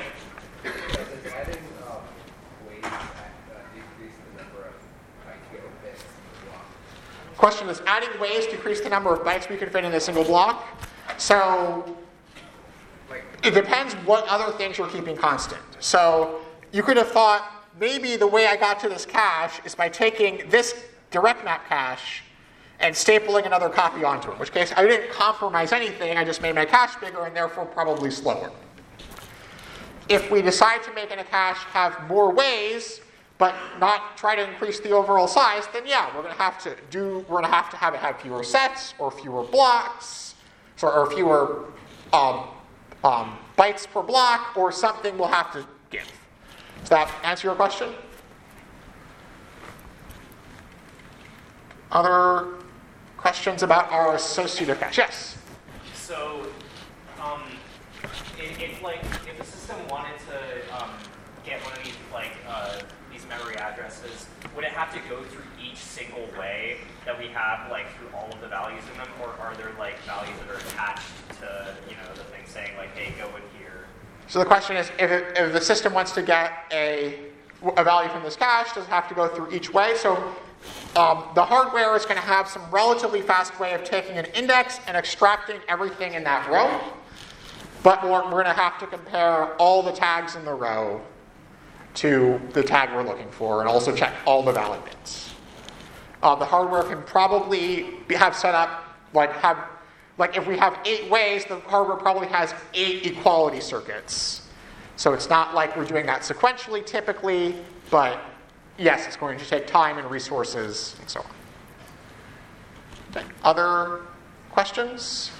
Question is, adding ways to increase the number of bytes we can fit in a single block. So it depends what other things you're keeping constant. So you could have thought maybe the way I got to this cache is by taking this direct map cache and stapling another copy onto it, in which case I didn't compromise anything, I just made my cache bigger and therefore probably slower. If we decide to make in a cache have more ways, but not try to increase the overall size, then yeah, we're going to have to do. We're going to have to have it have fewer sets or fewer blocks, or, or fewer um, um, bytes per block, or something we'll have to give. Does that answer your question? Other questions about our associative cache? Yes. So, um, if, if like if the system wanted to um, get one of these like uh, these memory addresses, would it have to go through each single way that we have, like through all of the values in them, or are there like values that are attached to, you know, the thing saying like, hey, go in here? So the question is, if, it, if the system wants to get a, a value from this cache, does it have to go through each way? So um, the hardware is going to have some relatively fast way of taking an index and extracting everything in that row, but we're, we're going to have to compare all the tags in the row to the tag we're looking for, and also check all the valid bits. Uh, the hardware can probably be, have set up, like have, like if we have eight ways, the hardware probably has eight equality circuits. So it's not like we're doing that sequentially typically, but yes, it's going to take time and resources and so on. Okay. Other questions?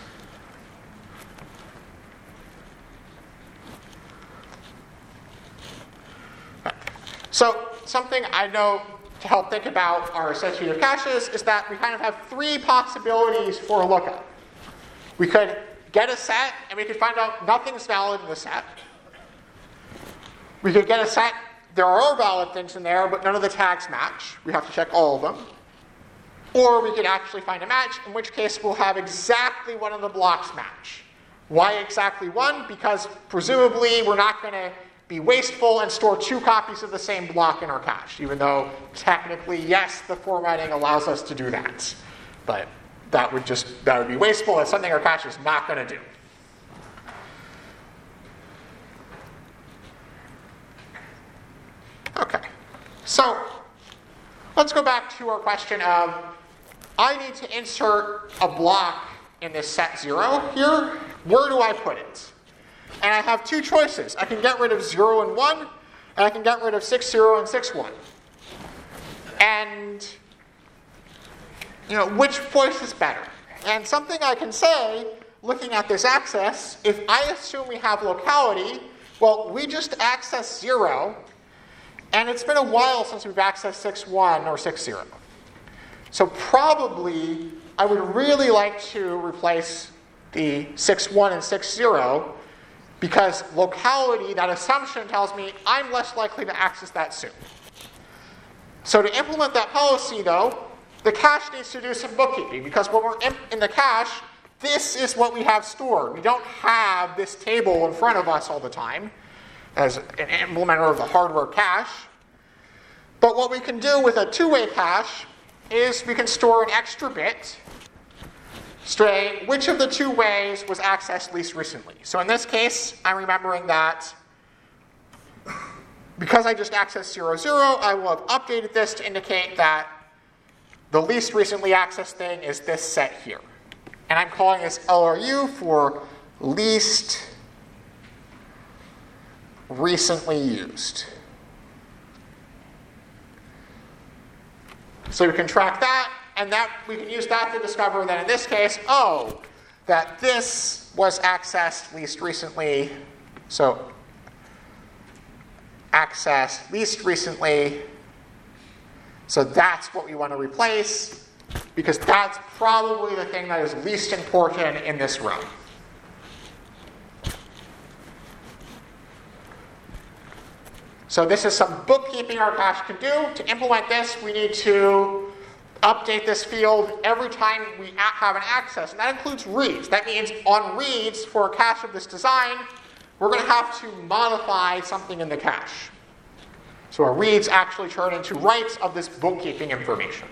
So something I know to help think about our associative caches is that we kind of have three possibilities for a lookup. We could get a set and we could find out nothing's valid in the set. We could get a set, there are valid things in there, but none of the tags match. We have to check all of them. Or we could actually find a match, in which case we'll have exactly one of the blocks match. Why exactly one? Because presumably we're not going to be wasteful and store two copies of the same block in our cache, even though technically, yes, the formatting allows us to do that. But that would just, that would be wasteful. It's something our cache is not going to do. Okay, so let's go back to our question of, I need to insert a block in this set zero here. Where do I put it? And I have two choices. I can get rid of zero and one, and I can get rid of six zero and six one. And, you know, which choice is better? And something I can say, looking at this access, if I assume we have locality, well, we just access zero, and it's been a while since we've accessed six one or six zero. So probably I would really like to replace the six one and six zero because locality, that assumption tells me I'm less likely to access that soon. So to implement that policy though, the cache needs to do some bookkeeping because when we're in, in the cache, this is what we have stored. We don't have this table in front of us all the time as an implementer of the hardware cache. But what we can do with a two-way cache is we can store an extra bit saying which of the two ways was accessed least recently. So in this case, I'm remembering that because I just accessed zero zero, I will have updated this to indicate that the least recently accessed thing is this set here. And I'm calling this L R U for least recently used. So we can track that, and that we can use that to discover that in this case, oh, that this was accessed least recently. So accessed least recently. So that's what we want to replace, because that's probably the thing that is least important in this row. So this is some bookkeeping our cache can do. To implement this, we need to update this field every time we have an access, and that includes reads. That means on reads for a cache of this design, we're going to have to modify something in the cache. So our reads actually turn into writes of this bookkeeping information.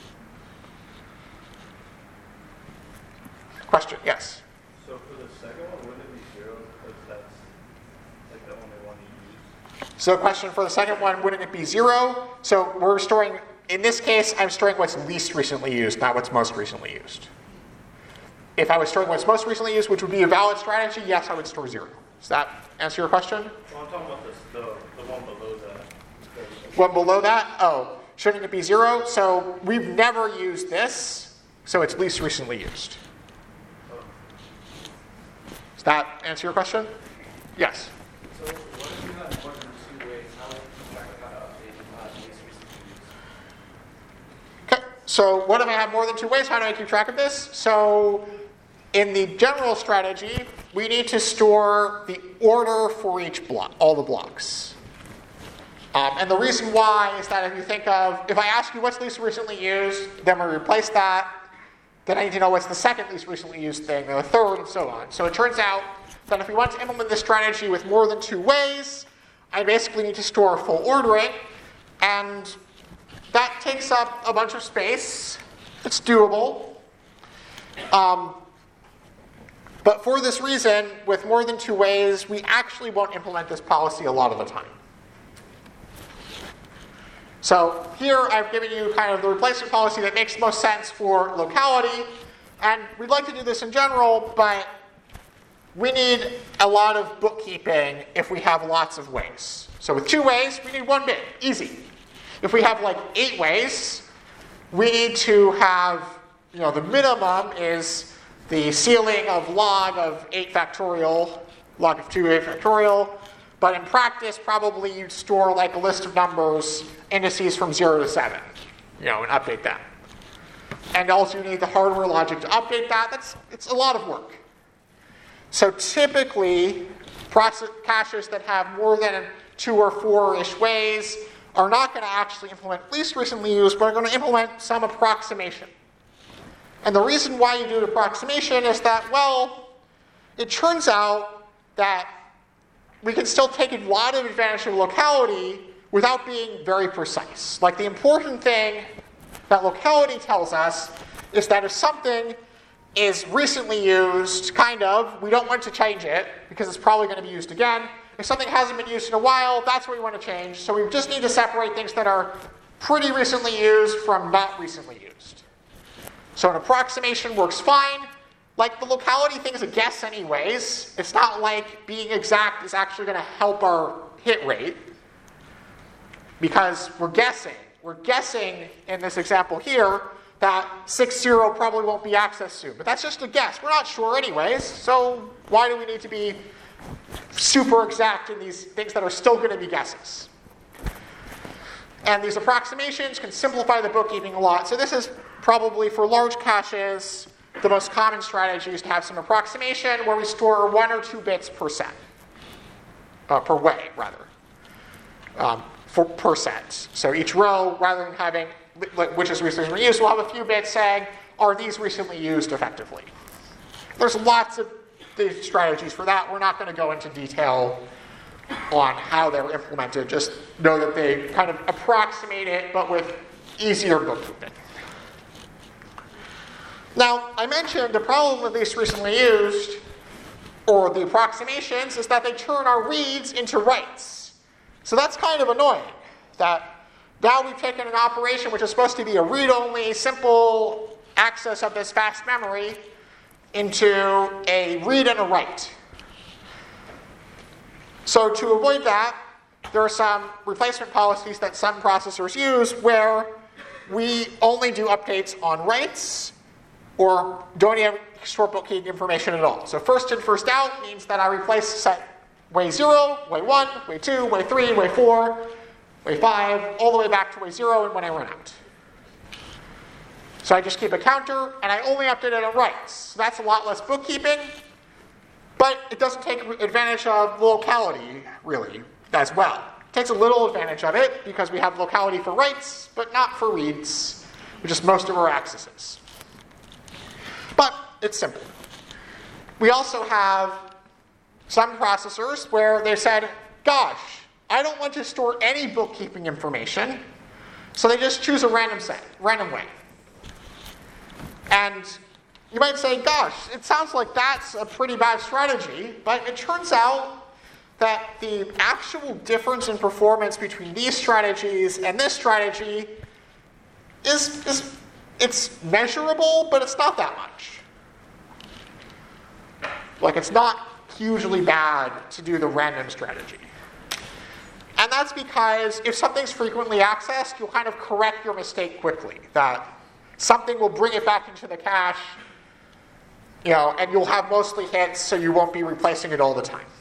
Question? Yes? So for the second one, wouldn't it be zero because that's like the only one you use? So question for the second one, wouldn't it be zero? So we're storing, in this case, I'm storing what's least recently used, not what's most recently used. If I was storing what's most recently used, which would be a valid strategy, yes, I would store zero. Does that answer your question? Well, I'm talking about this, the, the one below that. One below that? Oh, shouldn't it be zero? So we've never used this, so it's least recently used. Does that answer your question? Yes. So what if you have more than two ways? How would you track how to update uh, least recently used? Okay, so what if I have more than two ways? How do I keep track of this? So in the general strategy, we need to store the order for each block, all the blocks. Um, and the reason why is that if you think of, if I ask you what's least recently used, then we replace that, then I need to know what's the second least recently used thing, then the third, and so on. So it turns out that if we want to implement this strategy with more than two ways, I basically need to store full ordering, and that takes up a bunch of space. It's doable. Um, but for this reason, with more than two ways, we actually won't implement this policy a lot of the time. So here I've given you kind of the replacement policy that makes most sense for locality, and we'd like to do this in general, but we need a lot of bookkeeping if we have lots of ways. So with two ways, we need one bit, easy. If we have like eight ways, we need to have, you know, the minimum is the ceiling of log of eight factorial, log of two eight factorial. But in practice, probably you'd store like a list of numbers, indices from zero to seven, you know, and update that. And also you need the hardware logic to update that. That's, it's a lot of work. So typically, process caches that have more than two or four-ish ways are not going to actually implement least recently used, but are going to implement some approximation. And the reason why you do an approximation is that, well, it turns out that we can still take a lot of advantage of locality without being very precise. Like the important thing that locality tells us is that if something is recently used, kind of, we don't want to change it because it's probably going to be used again. If something hasn't been used in a while, that's what we want to change. So we just need to separate things that are pretty recently used from not recently used. So an approximation works fine. Like the locality thing is a guess anyways. It's not like being exact is actually going to help our hit rate because we're guessing. We're guessing in this example here that six zero probably won't be accessed soon. But that's just a guess. We're not sure anyways. So why do we need to be super exact in these things that are still going to be guesses? And these approximations can simplify the bookkeeping a lot. So this is probably for large caches, the most common strategy is to have some approximation where we store one or two bits per set, uh, per way, rather, um, for, per set. So each row, rather than having which is recently used, we'll have a few bits saying, are these recently used effectively? There's lots of these strategies for that. We're not going to go into detail on how they're implemented. Just know that they kind of approximate it, but with easier bookkeeping. Now, I mentioned the problem with these recently used, or the approximations, is that they turn our reads into writes. So that's kind of annoying, that now we've taken an operation which is supposed to be a read-only, simple access of this fast memory into a read and a write. So to avoid that, there are some replacement policies that some processors use where we only do updates on writes or don't even store bookkeeping information at all. So first in, first out means that I replace set way zero, way one, way two, way three, way four, way five, all the way back to way zero and when I run out. So I just keep a counter and I only update it on writes. So that's a lot less bookkeeping, but it doesn't take advantage of locality, really, as well. It takes a little advantage of it because we have locality for writes, but not for reads, which is most of our accesses. But it's simple. We also have some processors where they said, gosh, I don't want to store any bookkeeping information, so they just choose a random set, random way. And you might say, gosh, it sounds like that's a pretty bad strategy, but it turns out that the actual difference in performance between these strategies and this strategy is, is it's measurable, but it's not that much. Like, it's not hugely bad to do the random strategy. And that's because if something's frequently accessed, you'll kind of correct your mistake quickly. That something will bring it back into the cache, you know, and you'll have mostly hits, so you won't be replacing it all the time.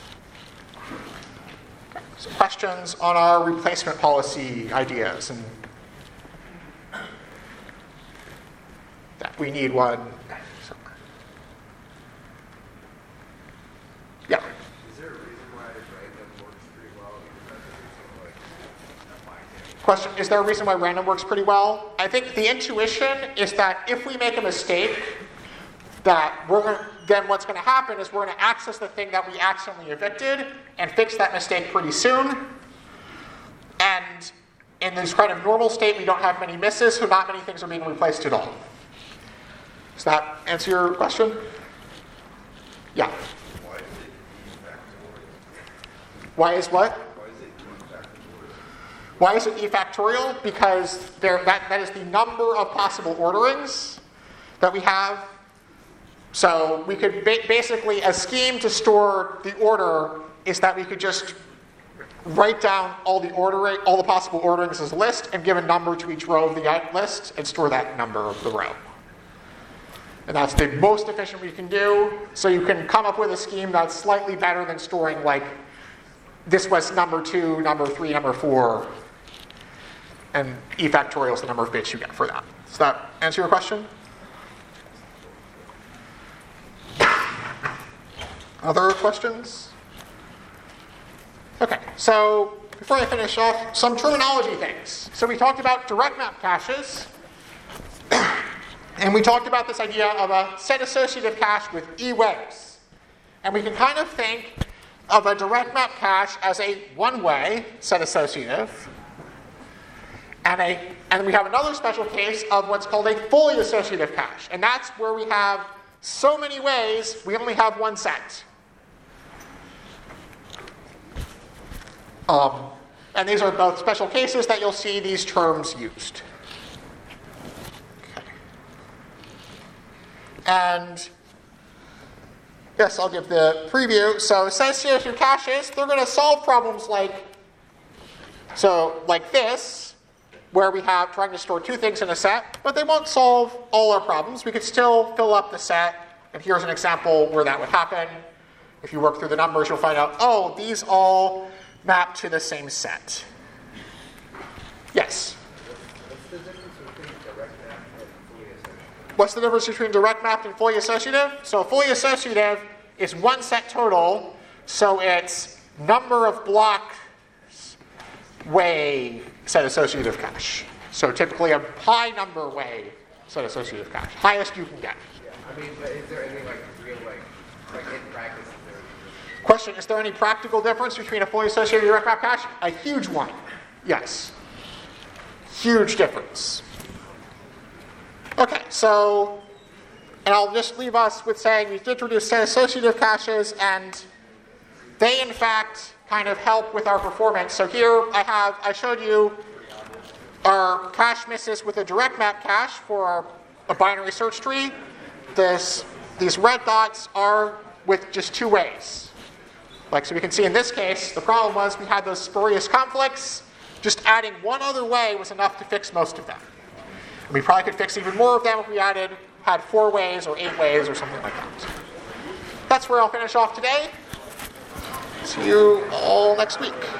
Okay, so questions on our replacement policy ideas, and that we need one. Yeah. Is there a reason why random works pretty well? Because that's like a fine. Question, is there a reason why random works pretty well? I think the intuition is that if we make a mistake, that we're going then what's going to happen is we're going to access the thing that we accidentally evicted and fix that mistake pretty soon. And in this kind of normal state, we don't have many misses, so not many things are being replaced at all. Does that answer your question? Yeah. Why is what? Why is it e factorial? Because there, that, that is the number of possible orderings that we have. So we could ba- basically, a scheme to store the order is that we could just write down all the order, all the possible orderings as a list and give a number to each row of the list and store that number of the row. And that's the most efficient we can do. So you can come up with a scheme that's slightly better than storing like this was number two, number three, number four, and e factorial is the number of bits you get for that. Does that answer your question? Other questions? Okay, so before I finish off, some terminology things. So we talked about direct map caches, and we talked about this idea of a set associative cache with e-ways. And we can kind of think of a direct map cache as a one-way set associative, and a and we have another special case of what's called a fully associative cache, and that's where we have so many ways we only have one set. Um, and these are both special cases that you'll see these terms used. Okay. And yes, I'll give the preview. So associative caches, they're going to solve problems like, so like this, where we have trying to store two things in a set, but they won't solve all our problems. We could still fill up the set, and here's an example where that would happen. If you work through the numbers, you'll find out, oh, these all map to the same set. Yes? What's the difference between direct map and What's the difference between direct mapped and fully associative? So fully associative is one set total, so it's number of blocks way set associative cache. So typically a high number way set associative cache, highest you can get. Yeah, I mean, but is there any like real like like in practice? Is there Question, is there any practical difference between a fully associated direct map cache? A huge one. Yes. Huge difference. Okay, so, and I'll just leave us with saying we've introduced set associative caches, and they in fact kind of help with our performance. So here I have, I showed you our cache misses with a direct map cache for a binary search tree. This, these red dots are with just two ways. Like, so we can see in this case, the problem was we had those spurious conflicts. Just adding one other way was enough to fix most of them. And we probably could fix even more of them if we added, had four ways or eight ways or something like that. That's where I'll finish off today. See you all next week.